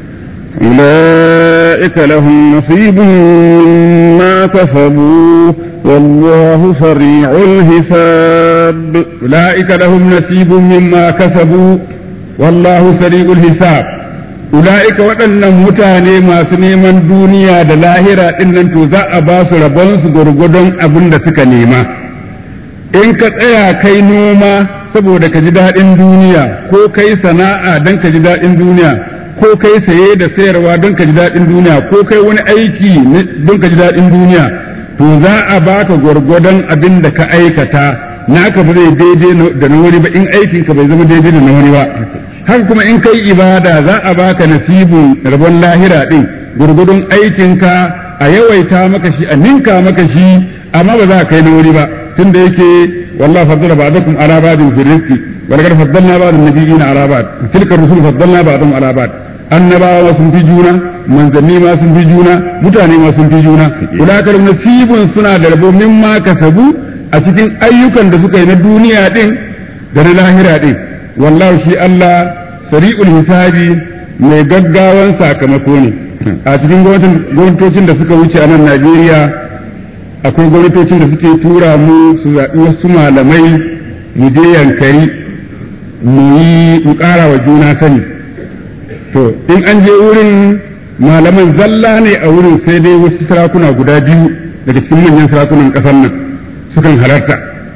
Speaker 2: lahum nasibun mimma kasabu wallahu sari'ul hisab. Ulaika lahum nasibun mimma kasabu wallahu sari'ul hisab. Ula'ika waɗannan mutane masu neman duniya da lahira ɗin nan to za a ba su rabon su gwargwadon abin da suka nema. In ka tsaya kai noma saboda ka ji daɗin duniya, ko kai sana'a don ka ji daɗin duniya, ko kai saye da sayarwa don ka ji daɗin duniya, ko kai wani aiki don ka ji daɗin duniya, to za a baka gwargwadon abin da ka aikata. Naka ba zai daidai da na wani ba in aikinka bai zama daidai da na wani ba. Haka kuma in kai ibada za a baka nasibin rabon lahira din gurgudun aikinka, a yawaita maka shi, a ninka maka shi, amma ba za ka kai na wuri ba, tunda yake wallahi faddala ba'dakum ala ba'din fi rizqi wa laqad faddalna ba'dun nabiyina ala ba'd tilka rusul faddalna ba'dahum ala ba'd. Annabawa sun fi juna, manzanni ma sun fi juna, mutane ma sun fi juna. Ulakal nasibun suna da rabo mimma kasabu a cikin ayyukan da suka yi na duniya din da na lahira din. Wallahu shi Allah sari'ul hisabi mai gaggawan sakamako ne. A cikin gwamnatocin da suka wuce a nan Najeriya akwai gwamnatocin da suke tura mu su zaɓi wasu malamai mu je Yankari mu ƙara wa juna sani. To in an je wurin malaman zalla ne a wurin, sai dai wasu sarakuna guda biyu daga cikin manyan sarakunan ƙasar nan sukan halarta.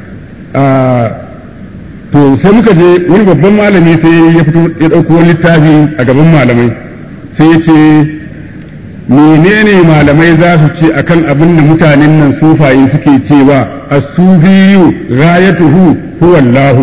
Speaker 2: To sai muka je wani babban malami sai ya fito ya ɗauko wani littafi a gaban malamai sai ya ce menene malamai za su ce akan abin da mutanen nan sufaye suke cewa as-sufiyu ghayatuhu huwa Allah.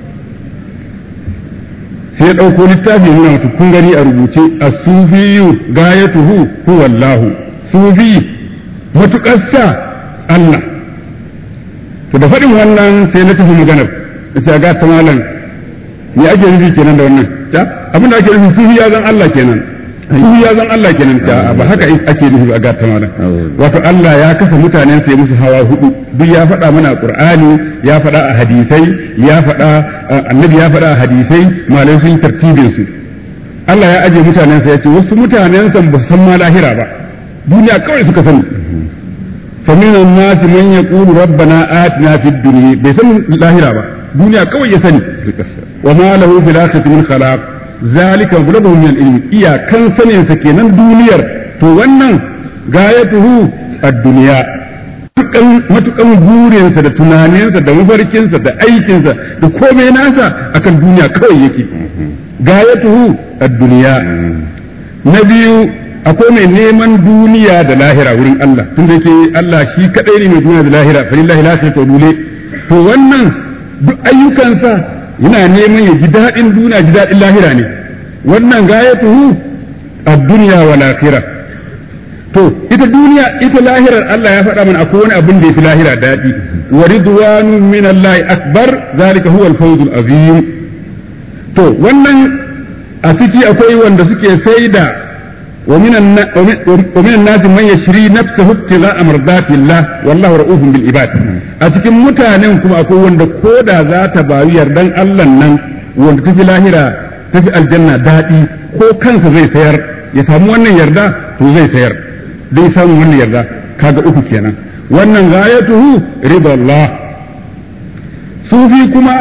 Speaker 2: Sai ya ɗauko littafi nuna mutu kun gani a rubuce as-sufiyu ghayatuhu huwa Allah. Sufi matuƙarsa Allah. To da faɗin wannan sai na tafi maganar ita ga ta malam me ake nufi kenan da wannan ta abin da ake nufi sufi ya zan Allah kenan, sufi ya zan Allah kenan ta ba haka ake nufi ba ga ta malam. Wato Allah ya kasa mutanen sai musu hawa hudu, duk ya faɗa mana a Qur'ani, ya faɗa a hadisai, ya faɗa annabi ya faɗa a hadisai, malai sun tartibin su. Allah ya aje mutanen sa ya ce wasu mutanen san ba san ma lahira ba, duniya kawai suka sani. فمن الناس من يقول ربنا آتنا في الدنيا بيسن لاهرة با دنيا كوي يسني وما له في الآخرة من خلاق ذلك مبلغه من العلم إيا كان سنين سكينا دنيا تو wannan gayatuhu ad-dunya matukan burinsa da tunaninsa da mafarkinsa da aikinsa da komai nasa akan duniya kawai yake. Gayatuhu ad-dunya. Na biyu akwai mai neman duniya da lahira wurin Allah, tunda yake Allah shi kadai ne mai duniya da lahira, fa lillahi lahira dole. To wannan duk ayyukansa yana neman ya ji daɗin duniya, ji daɗin lahira ne. Wannan gayatuhu ad-dunya wal akhirah. To ita duniya ita lahirar Allah ya faɗa mana akwai wani abin da ya fi lahira daɗi. Wa ridwanun min Allah akbar zalika huwa al-fawzul azim. To wannan a ciki akwai wanda suke saida ومن الناس من يشري نفسه ابتغاء مرضات الله والله رؤوف بالعباد. أتكلم متانين كما أقول وند كودا ذات باوير دان الله نن وند تفي لاهرة تفي الجنة دائي كو كان زي سير يسامو wannan yarda to zai sayar dai samu wannan yarda kaga uku kenan wannan ghayatuhu ridallah sufi kuma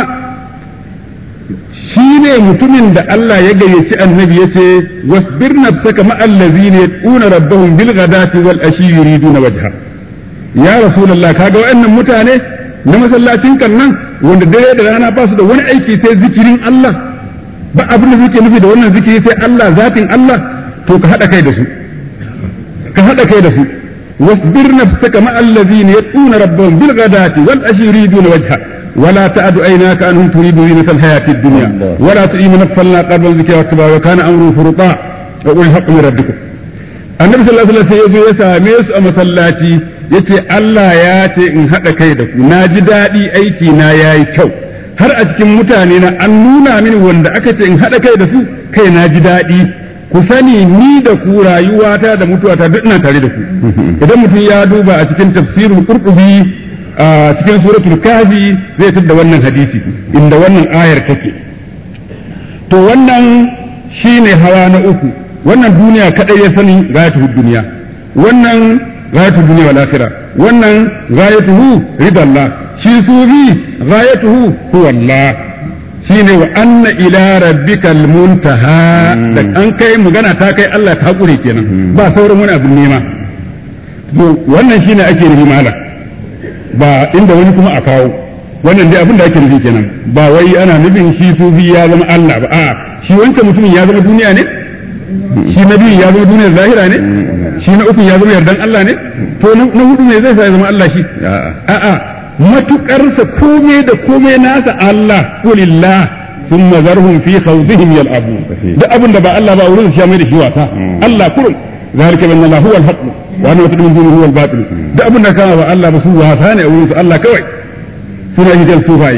Speaker 2: shi ne mutumin da Allah ya gayyaci annabi ya ce wasbir nafsaka ma allazina yad'una rabbahum bil ghadati wal ashi yuriduna wajha ya rasulullah kaga wayannan mutane na masallacin kan nan wanda dare da rana ba su da wani aiki sai zikirin Allah ba abin da suke nufi da wannan zikiri sai Allah zatin Allah to ka hada kai da su wasbir nafsaka ma allazina yad'una rabbahum bil ghadati wal ashi yuriduna wajha ولا تعد عيناك عنهم تريد زينة الحياة الدنيا ولا تؤي من نفلنا قلب الذكر والتبع وكان أمره فرطا وقل الحق من ربكم النبي صلى الله عليه وسلم ya same su a masallaci yace Allah ya ce in haɗa kai da ku na ji daɗi aiki na yayi kyau har a cikin mutane na an nuna mini wanda aka ce in haɗa kai da su kai na ji daɗi ku sani ni da ku rayuwata da mutuwata duk ina tare da ku idan mutum ya duba a cikin tafsirin Qurtubi a cikin suratul kahfi zai tada wannan hadisi inda wannan ayar take to wannan shine hawa na uku wannan duniya kadai ya sani gayatuhu duniya wannan gayatuhu duniya wal akhirah wannan gayatuhu ridallah shi sufi gayatuhu huwa Allah shine wa anna ila rabbikal muntaha da an kai magana ta kai Allah ta hakuri kenan ba sauran wani abin nema to wannan shine ake nufi malam ba inda wani kuma a kawo wannan dai abin da ake nufi kenan ba wai ana nufin shi sufi ya zama Allah ba a shi wancan mutumin ya zama duniya ne shi na biyu ya zama duniyar zahira ne shi na uku ya zama yardan Allah ne to na hudu ne zai sa ya zama Allah shi a'a matukar sa komai da komai nasa Allah kulillah thumma zarhum fi khawdihim yal'abu duk abin da ba Allah ba wurin shi mai da shi wasa Allah kurum zalika bi anna huwa al-haqq wa anna min dunihi huwa al-batil duk abin da kana ba Allah ba su wasa ne a wurin su Allah kawai suna yi jan sufai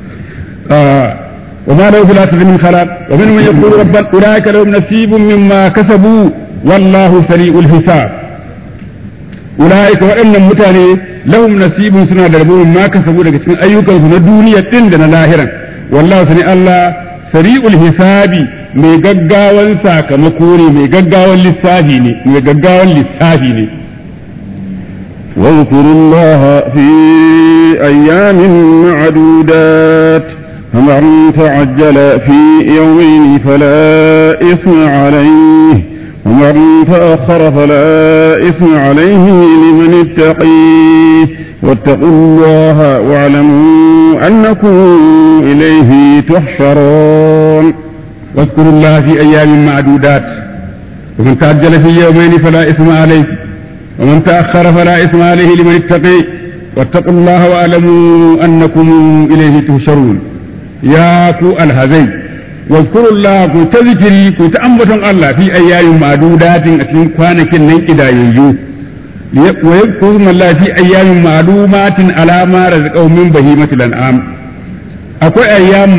Speaker 2: وما له في الآخرة من خلاق ومن من يقول ربنا أولئك لهم نصيب مما كسبوا والله سريع الحساب أولئك وإن متاني لهم نصيب سنة دربون ما كسبوا لك سنة أيوكا سنة دنيا تندنا لاهرا والله سنة الله سريع الحساب mai gaggawan sakamako ne mai gaggawan lissafi ne
Speaker 3: واذكروا الله في أيام معدودات فمن تعجل في يومين فلا إثم عليه ومن تأخر فلا إثم عليه لمن اتقيه واتقوا الله واعلموا أنكم إليه تحشرون
Speaker 2: واذكروا الله في أيام معدودات ومن تعجل في يومين فلا إثم عليه ومن تأخر فلا إثم عليه لمن اتقيه واتقوا الله واعلموا أنكم إليه تحشرون يا كو الهزي واذكروا الله كو تذكري كو تأمبتن الله في أيام معدودات أتين كوانك نين إدايو ويذكرون الله في أيام معلومات على ما رزقهم من بهيمة الأنعام akwai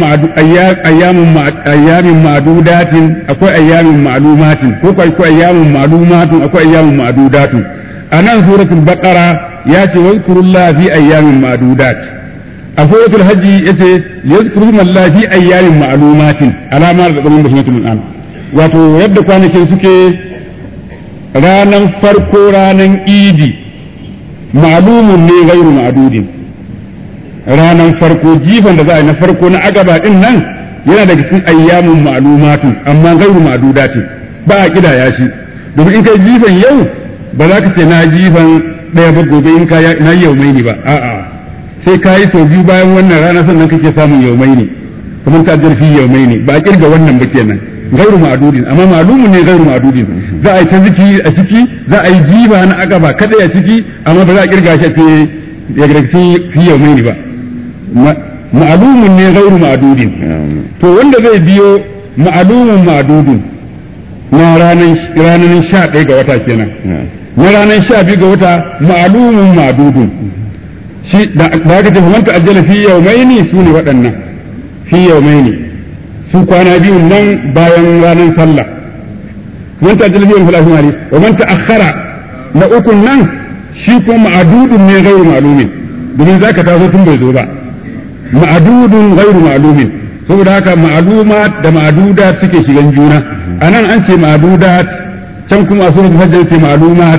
Speaker 2: ayyamin ma'adudatin akwai ayyamin ma'lumatin ko akwai ayyamin ma'lumatin akwai ayyamin ma'adudatin anan suratul baqara ya ce wazkurullaha fi ayyamin ma'adudat a suratul hajji yace yazkurullaha fi ayyamin ma'lumatin alama da zaman basmatul an wato yadda kwanakin suke ranan farko ranan idi ma'lumun ne gairu ma'dudin ranan farko jifan da za a yi na farko na agaba din nan yana daga cikin ayyamun ma'lumatun amma gairu ma'dudatin ba a kidaya shi domin in kai jifan yau ba za ka ce na jifan daya ba gobe in ka na yaumai ne ba a'a sai ka yi sau biyu bayan wannan rana sannan kake samun yaumai ne kamar ta jarfi yaumai ne ba a kirga wannan ba kenan gairu ma'dudin amma ma'lumun ne gairu ma'dudin za a yi ta ziki a ciki za a yi jifa na agaba kadai a ciki amma ba za a kirga shi a ce ya gargaci fi yaumai ne ba ma'alumun ne gairu ma'adudin to wanda zai biyo ma'alumun ma'adudin na ranar 11 ga wata kenan na ranar 12 ga wata ma'alumun ma'adudin shi da aka ce man ta'ajjala fi yawmaini su ne waɗannan fi yawmaini su kwana biyun nan bayan ranar sallah man ta'ajjala fi yawmaini falahu mali wa man ta'akhkhara na ukun nan shi kuma ma'adudun ne gairu ma'lumin domin zaka taso tun bai zo ba ma'adudun gairu ma'lumin saboda haka ma'lumat da ma'adudat suke shigan juna anan an ce ma'adudat can kuma a suratul hajj ce ma'lumat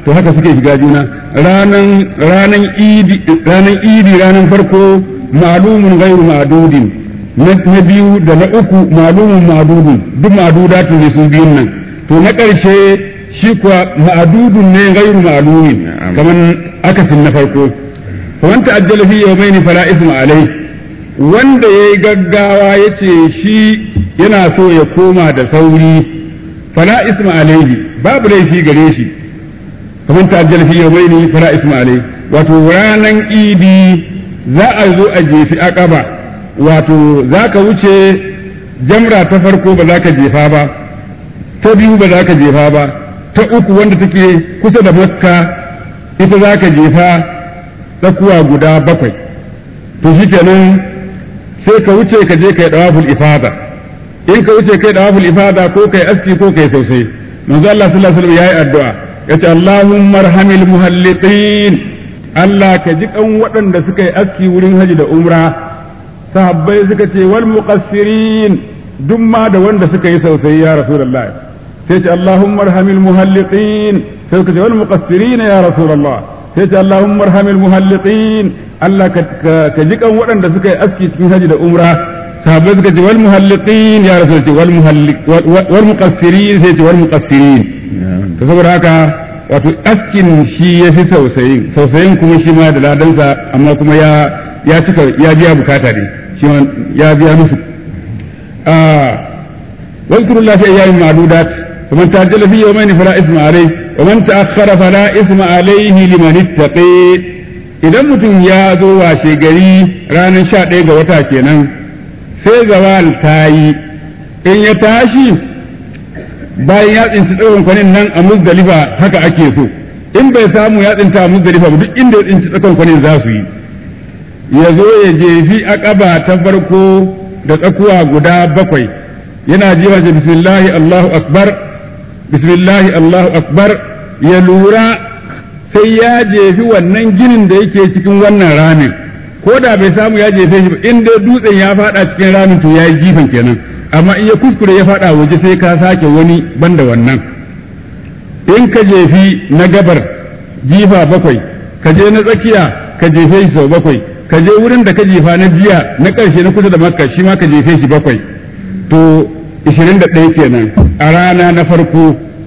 Speaker 2: to haka suke shiga juna ranan idi ranan farko ma'lumun ghairu ma'dudin na biyu da na uku ma'lumun ma'dudun duk ma'dudatu ne su biyun nan to na ƙarshe shi kuwa ma'dudun ne ghairu ma'lumin kaman akasin na farko faman ta'ajjala fi yawmayn fala isma alayhi wanda yayi gaggawa yace shi yana so ya koma da sauri fala isma alayhi babu laifi gare shi faman ta'ajjala fi yawmayn fala isma alayhi wato ranan idi za a zo a jefi aqaba wato za ka wuce jamra ta farko ba za ka jefa ba ta biyu ba za ka jefa ba ta uku wanda take kusa da makka ita za ka jefa tsakuwa guda 7 to shi kenan sai ka wuce ka je kai dawaful ifada in ka wuce kai dawaful ifada ko kai aski ko kai sausai manzo Allah sallallahu alaihi wasallam yayi addu'a yace Allahumma arhamil muhalliqin Allah ka ji kan waɗanda suka yi aski wurin haji da umra sahabbai suka ce wal muqassirin duk ma da wanda suka yi sausayi ya rasulullahi sai ce Allahumma arhamil muhalliqin sai suka ce wal muqassirin ya rasulullah sai ce Allahumma arhamil muhalliqin Allah ka ji kan waɗanda suka yi aski cikin haji da umra sahabbai suka ce wal muhalliqin ya rasulullah wal muqassirin sai ce wal muqassirin to saboda haka wato askin shi ya fi sausayin kuma shi ma da ladansa amma kuma ya cika ya biya bukata ne shi ma ya biya musu واذكروا الله في أيام معدودات ومن تعجل في يومين فلا إثم عليه ومن تأخر فلا إثم عليه لمن اتقي idan mutum ya zo washe gari ranar 11 ga wata kenan sai zawal ta yi in ya tashi bayan ya tsinci tsawon kwanin nan a Muzdalifa haka ake so in bai samu ya tsinta a Muzdalifa ba duk inda ya tsinci tsawon kwanin za su yi ya zo ya jefi aqaba ta farko da tsakuwa guda 7 yana jiwa da bismillahi Allahu akbar bismillahi Allahu akbar ya lura sai ya jefi wannan ginin da yake cikin wannan ramin ko da bai samu ya jefe shi ba inda dutsen ya fada cikin ramin to yayi jifan kenan amma in ya kuskure ya fada waje sai ka sake wani banda wannan in ka jefi na gabar jifa 7 ka je na tsakiya ka jefe shi sau 7 ka je wurin da ka jefa na jiya na ƙarshe na kusa da makka shi ma ka jefe shi 7 to 21 kenan a rana na farko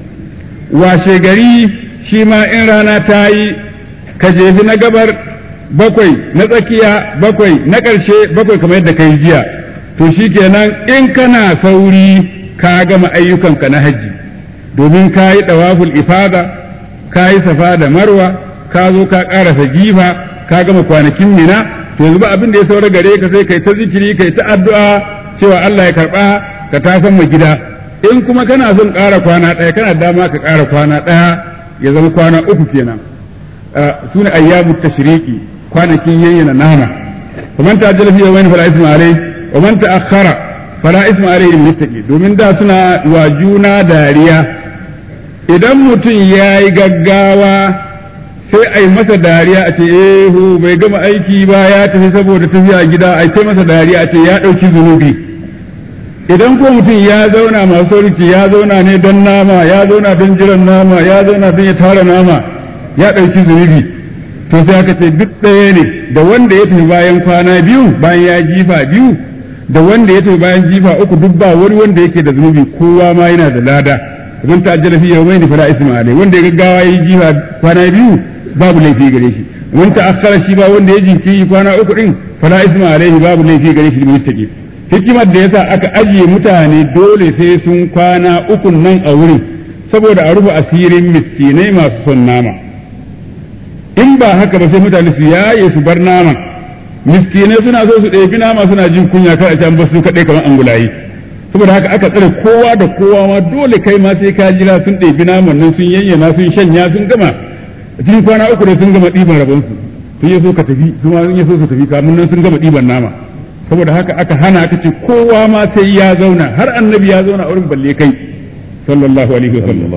Speaker 2: washe gari shi ma in rana ta yi ka jefi na gabar 7 na tsakiya 7 na ƙarshe 7 kamar yadda ka yi jiya to shi kenan in kana sauri ka gama ayyukanka na hajji domin ka yi ɗawaful ifada ka yi safa da marwa ka zo ka ƙarasa jifa ka gama kwanakin mina to yanzu ba abin da ya saura gare ka sai kai ta zikiri kai ta addu'a cewa Allah ya karɓa ka tasan ma gida in kuma kana son ƙara kwana ɗaya kana dama ka ƙara kwana ɗaya ya zama kwana 3 kenan sune ayyamu tashriqi kwanakin yayyana nama faman ta'ajjala fi yawmayn fala isma alayhi wa man ta'akhkhara fala isma alayhi min ittaqi domin da suna wa juna dariya idan mutum yayi gaggawa sai ai masa dariya a ce bai gama aiki ba ya tafi saboda tafiya gida ai sai masa dariya a ce ya dauki zunubi idan ko mutum ya zauna masu sauki ya zauna ne don nama ya zauna don jiran nama ya zauna don ya tara nama ya ɗauki zunubi to sai aka ce duk ɗaya ne da wanda ya tafi bayan kwana 2 bayan ya jifa 2 da wanda ya tafi bayan jifa 3 duk ba wani wanda yake da zunubi kowa ma yana da lada man ta'ajjala fi yawmayn fala isma alayhi wanda ya gaggawa yi jifa kwana 2 babu laifi gare shi man ta'akhkhara shi ba wanda ya jinkiri kwana 3 din fala isma alayhi babu laifi gare shi muttaqi hikimar da yasa aka ajiye mutane dole sai sun kwana 3 nan a wurin saboda a rufe asirin miskinai masu son nama in ba haka ba sai mutane su yaye su bar nama miskinai suna so su ɗebi nama suna jin kunya kar a can ba su kaɗai kamar angulayi saboda haka aka tsare kowa da kowa ma dole kai ma sai ka jira sun ɗebi naman nan sun yayyana sun shanya sun gama cikin kwana 3 da sun gama ɗiban rabonsu sun yaso ka tafi su ma yaso su tafi kamun nan sun gama ɗiban nama saboda haka aka hana aka ce kowa ma sai ya zauna har annabi ya zauna a wurin balle kai sallallahu alaihi wa sallam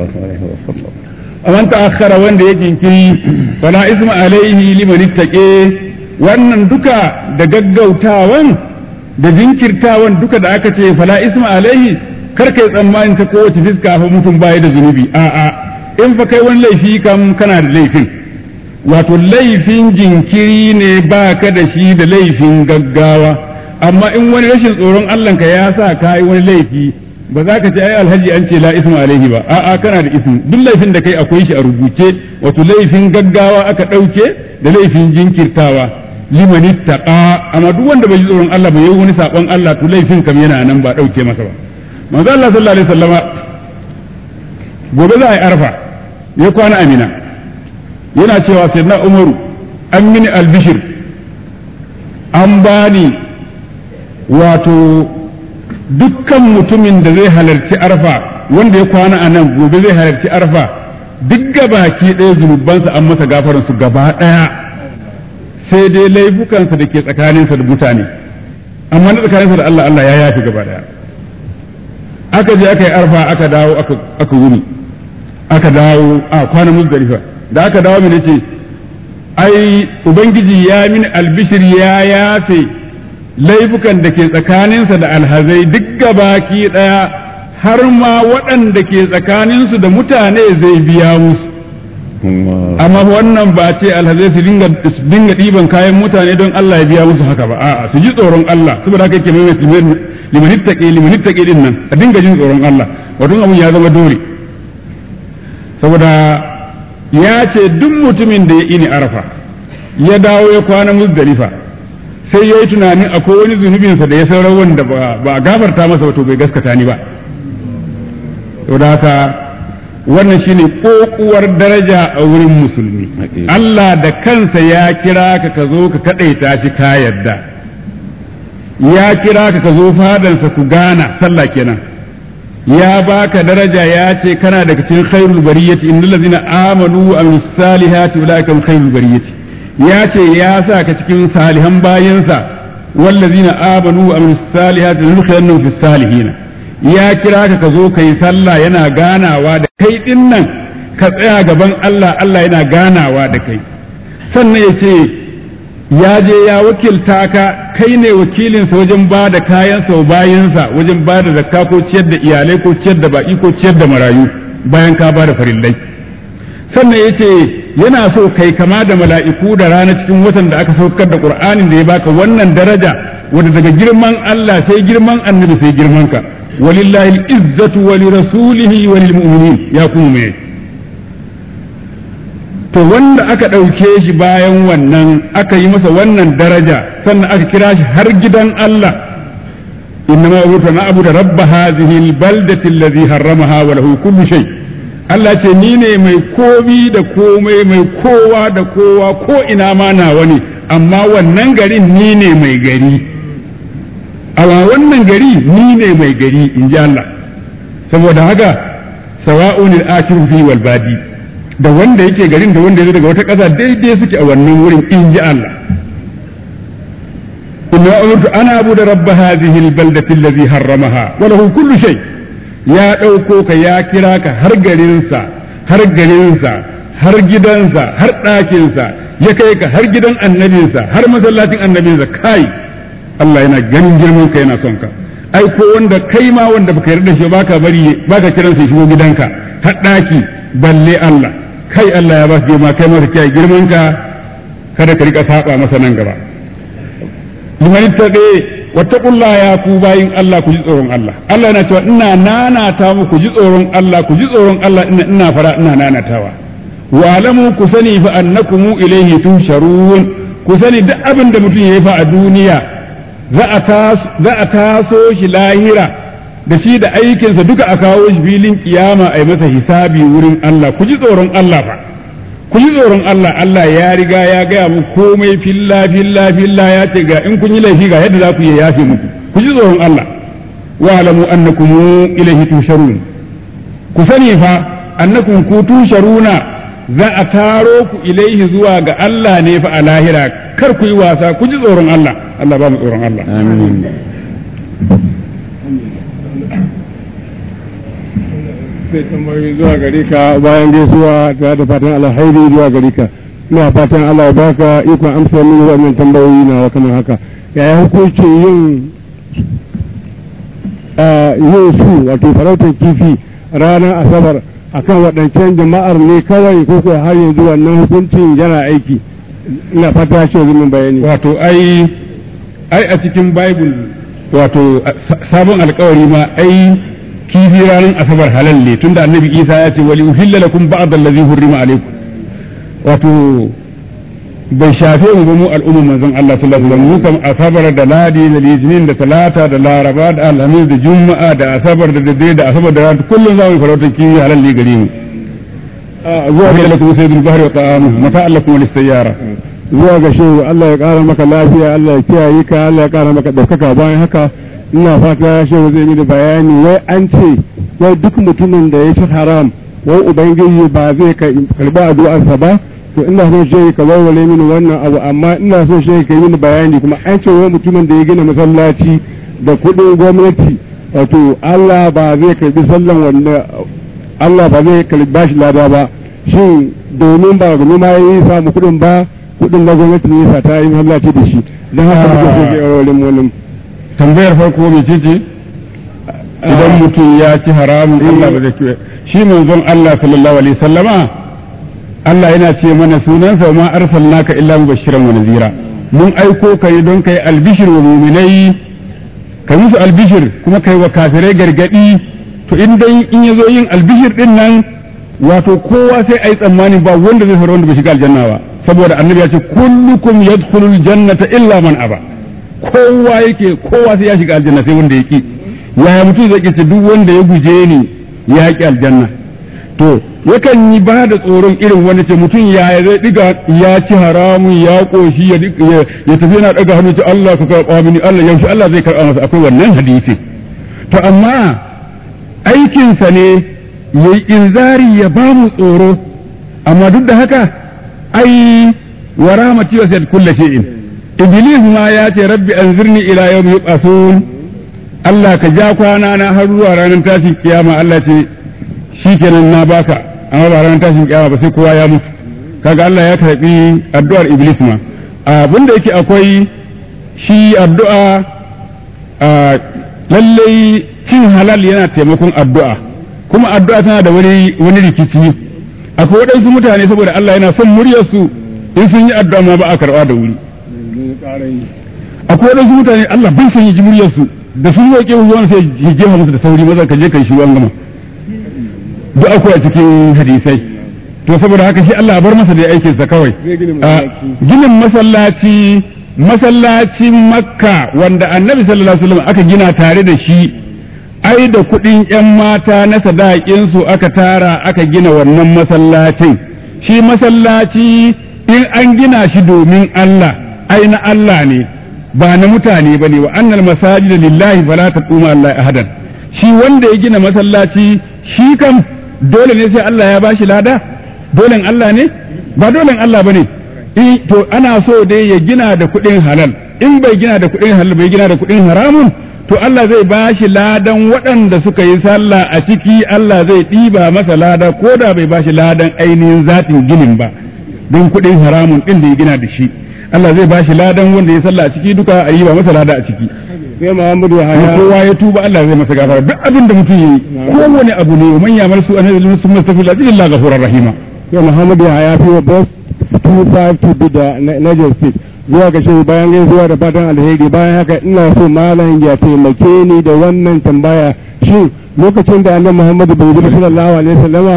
Speaker 2: aman ta'akhkhara wanda ya jinkiri fala isma alaihi liman ittaqe wannan duka da gaggautawan da jinkirtawan duka da aka ce fala isma alaihi kar kai tsammanin ta kowace fiska fa mutum baya da zunubi a'a in fa kai wani laifi kam kana da laifin wato laifin jinkiri ne ba ka da shi da laifin gaggawa amma in wani rashin tsoron Allah ka ya sa ka yi wani laifi ba za ka ce ai alhaji an ce la ismu alaihi ba a'a kana da ismu duk laifin da kai akwai shi a rubuce wato laifin gaggawa aka ɗauke da laifin jinkirtawa liman ittaqa amma duk wanda bai ji tsoron Allah ba yayi wani sabon Allah to laifin kam yana nan ba ɗauke masa ba manzo Allah sallallahu alaihi wasallama gobe za a yi arfa ya kwana amina yana cewa sayyidina Umaru an mini albishir an bani wato dukkan mutumin da zai halarci arfa wanda ya kwana a nan gobe zai halarci arfa duk gabaki ɗaya zunubansa an masa gafaransu gaba ɗaya sai dai laifukansa da ke tsakaninsa da mutane amma na tsakaninsa da Allah Allah ya yafi gaba ɗaya aka je aka yi arfa aka dawo aka wuni aka dawo a kwana Muzdalifa da aka dawo mini ce ai ubangiji ya mini albishir ya yafe laifukan da ke tsakaninsa da alhazai duk gabaki ɗaya har ma waɗanda ke tsakaninsu da mutane zai biya musu amma wannan ba ce alhazai su dinga ɗiban kayan mutane don Allah ya biya musu haka ba a'a su ji tsoron Allah saboda haka yake mai limanittaqi din nan a dinga jin tsoron Allah wato abun ya zama dole saboda ya ce duk mutumin da ya ini arafa ya dawo ya kwana Muzdalifa sai ya yi tunanin akwai wani zunubinsa da ya saurar wanda ba a gafarta masa wato bai gaskata ni ba saboda haka wannan shine kokuwar daraja a wurin musulmi Allah da kansa ya kira ka zo ka kadaita shi ka yadda ya kira ka zo fadansa ku gana sallah kenan ya baka daraja ya ce kana daga cikin khairul bariyati innal ladzina amanu wa amilus salihati ulaika khairul bariyati ya ce ya sa ka cikin salihan bayansa wallazina amanu wa amilus salihati nudkhilannahum fis salihin ya kira ka zo kai sallah yana ganawa da kai din nan ka tsaya gaban Allah Allah yana ganawa da kai sannan ya ce ya je ya wakilta ka kai ne wakilinsa wajen ba da kayansa wa bayansa wajen ba da zakka ko ciyar da iyalai ko ciyar da baki ko ciyar da marayu bayan ka ba da farillai sannan ya ce yana so kai kama da mala'iku da rana cikin watan da aka saukar da Qur'anin da ya baka wannan daraja wanda daga girman Allah sai girman annabi sai girman ka walillahi al-izzatu wa li rasulihi wa lil mu'minin ya kuma to wanda aka ɗauke shi bayan wannan aka yi masa wannan daraja sannan aka kira shi har gidan Allah innama umirtu an a'budu rabb hadhihi al-baldati alladhi harramaha wa lahu kullu shay Allah ce ni ne mai komi da komai mai kowa da kowa ko ina ma nawa ne amma wannan garin ni ne mai gari amma wannan gari ni ne mai gari in ji Allah saboda haka sawa'un al-akiru fi wal badi da wanda yake garin da wanda ya daga wata ƙasa daidai suke a wannan wurin in ji Allah inna umirtu ana abuda rabb hadhihi al-baldati alladhi harramaha wa lahu kullu shay ya ɗauko ka ya kira ka har garinsa har gidansa har ɗakinsa ya kai ka har gidan annabinsa har masallacin annabinsa kai Allah yana ganin girman ka yana son ka ai ko wanda kai ma wanda baka yarda shi baka kiran sai shigo gidanka har ɗaki balle Allah kai Allah ya ba shi girma kai ma ka kiyaye girman ka kada ka rika saba masa nan gaba liman tabe wattaqullaha ya ku bayin Allah ku ji tsoron Allah Allah yana cewa ina nanata mu ku ji tsoron Allah ku ji tsoron Allah ina fara ina nanatawa wa alamu ku sani fa annakum ilayhi tusharun ku sani duk abin da mutum yayi fa a duniya za a taso shi lahira da shi da aikinsa duka a kawo shi filin kiyama a yi masa hisabi wurin Allah ku ji tsoron Allah fa ku ji tsoron Allah Allah ya riga ya gaya mu komai filla ya ce ga in kun yi laifi ga yadda za ku yi yafe muku ku ji tsoron Allah wa alamu annakum ilayhi tusharun ku sani fa annakum ku tusharuna za a taro ku ilaihi zuwa ga Allah ne fa a lahira kar ku yi wasa ku ji tsoron Allah Allah ba mu tsoron Allah amin
Speaker 4: sai tambayoyi zuwa gare ka bayan gaisuwa ta da fatan alhairi zuwa gare ka ina fatan Allah ya baka ikon amsa mini wannan tambayoyi na kamar haka yaya hukuncin yin su wato farautar kifi ranar asabar akan waɗancan jama'ar ne kawai ko kuwa har yanzu wannan hukuncin yana aiki. Ina fata ce zumin bayani.
Speaker 2: Wato ai a cikin Bible wato sabon alkawari ma ai kifi ranar asabar halal ne tunda annabi Isa ya ce wali uhilla lakum ba'd allazi hurrima alaykum. Wato bai shafe mu ba mu al'ummar manzon Allah sallallahu alaihi wasallam mu kam asabar da ladi da litinin da talata da laraba da alhamis da juma'a da asabar da dare da asabar da rana kullum za mu farauta kifi halal ne gare mu. zuwa ga lakum sayyidul bahri wa ta'amu mata'allakum lis-sayyara.
Speaker 4: Zuwa ga shehu Allah ya ƙara maka lafiya, Allah ya kiyaye ka, Allah ya ƙara maka ɗaukaka. Bayan haka ina fata shehu zai yi da bayani wai an ce wai duk mutumin da ya ci haram wai ubangiji ba zai karɓi addu'arsa ba. To ina so shehu ka warware mini wannan abu, amma ina so shehu ka yi mini bayani kuma an ce wai mutumin da ya gina masallaci da kuɗin gwamnati wato Allah ba zai karɓi sallan wanda Allah ba zai karɓi shi lada ba. Shin domin ba ga noma ya yi samu kuɗin ba, kuɗin na gwamnati ne sa ta yi masallaci da shi, don haka muke so ke warware wannan.
Speaker 2: Tambayar farko mai ce idan mutum ya ci haramun Allah ba zai kiyaye shi. Manzon Allah sallallahu alaihi wasallama Allah yana ce mana sunansa ma arsalnaka illa mubashiran wa nazira. Mun aiko ka ne don kai albishir wa mu'minai, kai musu albishir kuma kai wa kafirai gargadi. To in dai in yazo yin albishir din nan wato kowa sai ai tsammani ba wanda zai fara wanda bai shiga aljanna ba, saboda annabi ya ce kullukum yadkhulul jannata illa man aba. Kowa sai ya shiga aljanna sai wanda yake. Yaya mutum zai ce duk wanda ya guje ni ya yaki aljanna? To yakan yi ba da tsoron irin wani ce mutum ya zai diga ya ci haramun ya koshi ya tafi yana daga hannu ce Allah ka karɓa mini, Allah yaushe Allah zai karɓa masa, akwai wannan hadisi. To amma aikinsa ne yayi inzari ya ba mu tsoro, amma duk da haka ai wa rahmati wasi'at kulli shay'in. Iblis ma ya ce rabbi anzirni ila yawmi yub'athun, Allah ka ja kwana na har zuwa ranar tashin kiyama. Allah ce shikenan na baka, amma ba ranar tashin kiyama ba sai kowa ya mutu. Kaga Allah ya karbi addu'ar Iblis ma. Abin da yake akwai shi addu'a lallai cin halal yana taimakon addu'a, kuma addu'a tana da wani rikici. Akwai waɗansu mutane saboda Allah yana son muryarsu in sun yi addu'a ma ba a karɓa da wuri. Akwai waɗansu mutane Allah bai son yi ji muryarsu, da sun roƙe ruwan sai ya jefa musu da sauri, maza ka je kai shi ruwan gama. Duk akwai a cikin hadisai. To saboda haka shi Allah bar masa da aikinsa kawai. Ginin masallacin Makka wanda Annabi sallallahu alaihi wasallam aka gina tare da shi, ai da kuɗin ƴan mata na sadaƙin su aka tara aka gina wannan masallacin. Shi masallaci in an gina shi domin Allah, ai na Allah ne ba na mutane bane. Wa annal masajida lillahi fala taquma Allah ahadan. Shi wanda ya gina masallaci shi kam dole ne sai Allah ya bashi lada? Dolen Allah ne? Ba dolen Allah bane. To ana so dai ya gina da kuɗin halal. In bai gina da kuɗin halal bai gina da kuɗin haramun, to Allah zai bashi ladan waɗanda suka yi sallah a ciki. Allah zai ɗiba masa lada ko da bai bashi ladan ainihin zatin ginin ba, don kuɗin haramun ɗin da ya gina da shi. Allah zai bashi ladan wanda ya sallah a ciki duka a yi ba masa lada a ciki.
Speaker 4: Sai Muhammadu ya haya
Speaker 2: kowa ya tuba Allah zai masa gafara duk abin da mutum yi, kowane abu ne man yamal su annabi sun mastaghfir lillahi ghafurur rahima.
Speaker 4: Sai Muhammadu ya haya fi boss 252 da Niger State. Zuwa ga shehu bayan gaisuwa da fatan alheri, bayan haka ina so malam ya taimake ni da wannan tambaya. Shin lokacin da annabi Muhammadu bai bi sallallahu alaihi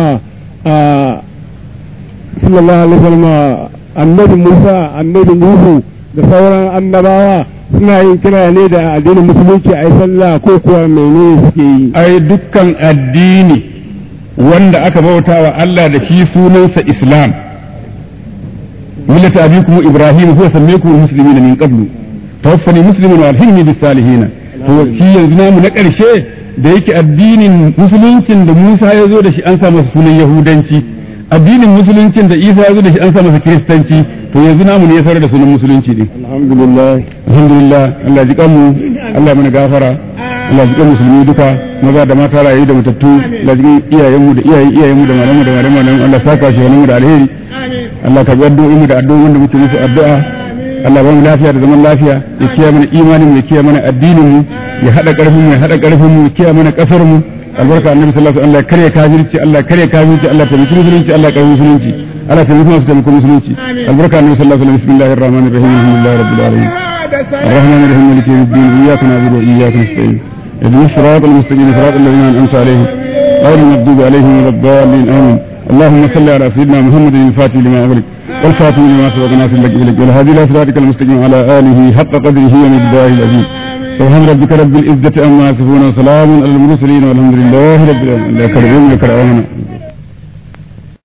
Speaker 4: wasallama annabi Musa, annabi Nuhu da sauran annabawa suna yin kira ne da addinin musulunci a yi sallah ko kuwa menene suke yi?
Speaker 2: Ai dukkan addini wanda aka bauta wa Allah da shi sunansa Islam. millata abikum Ibrahim huwa sammaykum muslimina min qablu tawaffani musliman wa alhimni bis salihin. To shi yanzu namu na ƙarshe da yake addinin musuluncin da Musa ya zo da shi an sa masa sunan Yahudanci, addinin musuluncin da Isa ya zo da shi an sa masa Kiristanci, to yanzu namu ne ya sarar da sunan musulunci din.
Speaker 4: Alhamdulillah.
Speaker 2: Allah ji kanmu, Allah mana gafara, Allah ji kan musulmi duka maza da mata rayu da matattu, Allah ji iyayenmu da iyayenmu da malamu Allah saka shi wani mu da alheri. Allah ka bi addu'o'in mu da addu'o'in wanda muke musu addu'a. Allah ba mu lafiya da zaman lafiya, ya kiyaye mana imanin mu, ya kiyaye mana addinin mu, ya hada karfin mu, ya kiyaye mana kasar mu. albarka annabi sallallahu alaihi wasallam Allah kare kafirci Allah kare kafirci Allah ta musulunci Allah kare musulunci Allah ta musulunci musulunci albarka annabi sallallahu alaihi wasallam bismillahir rahmanir rahim alhamdulillahi rabbil alamin الرحمن الرحيم مالك يوم الدين إياك نعبد وإياك نستعين اهدنا الصراط المستقيم صراط الذين أنعمت عليهم غير المغضوب عليهم ولا الضالين آمين اللهم صل على سيدنا محمد الفاتح لما أغلق والخاتم لما سبق ناصر لك إليك والهادي إلى صراطك المستقيم على آله حق قدره ومقداره العظيم سبحان ربك رب العزة عما يصفون وسلام على المرسلين والحمد لله رب العالمين لا كرم لك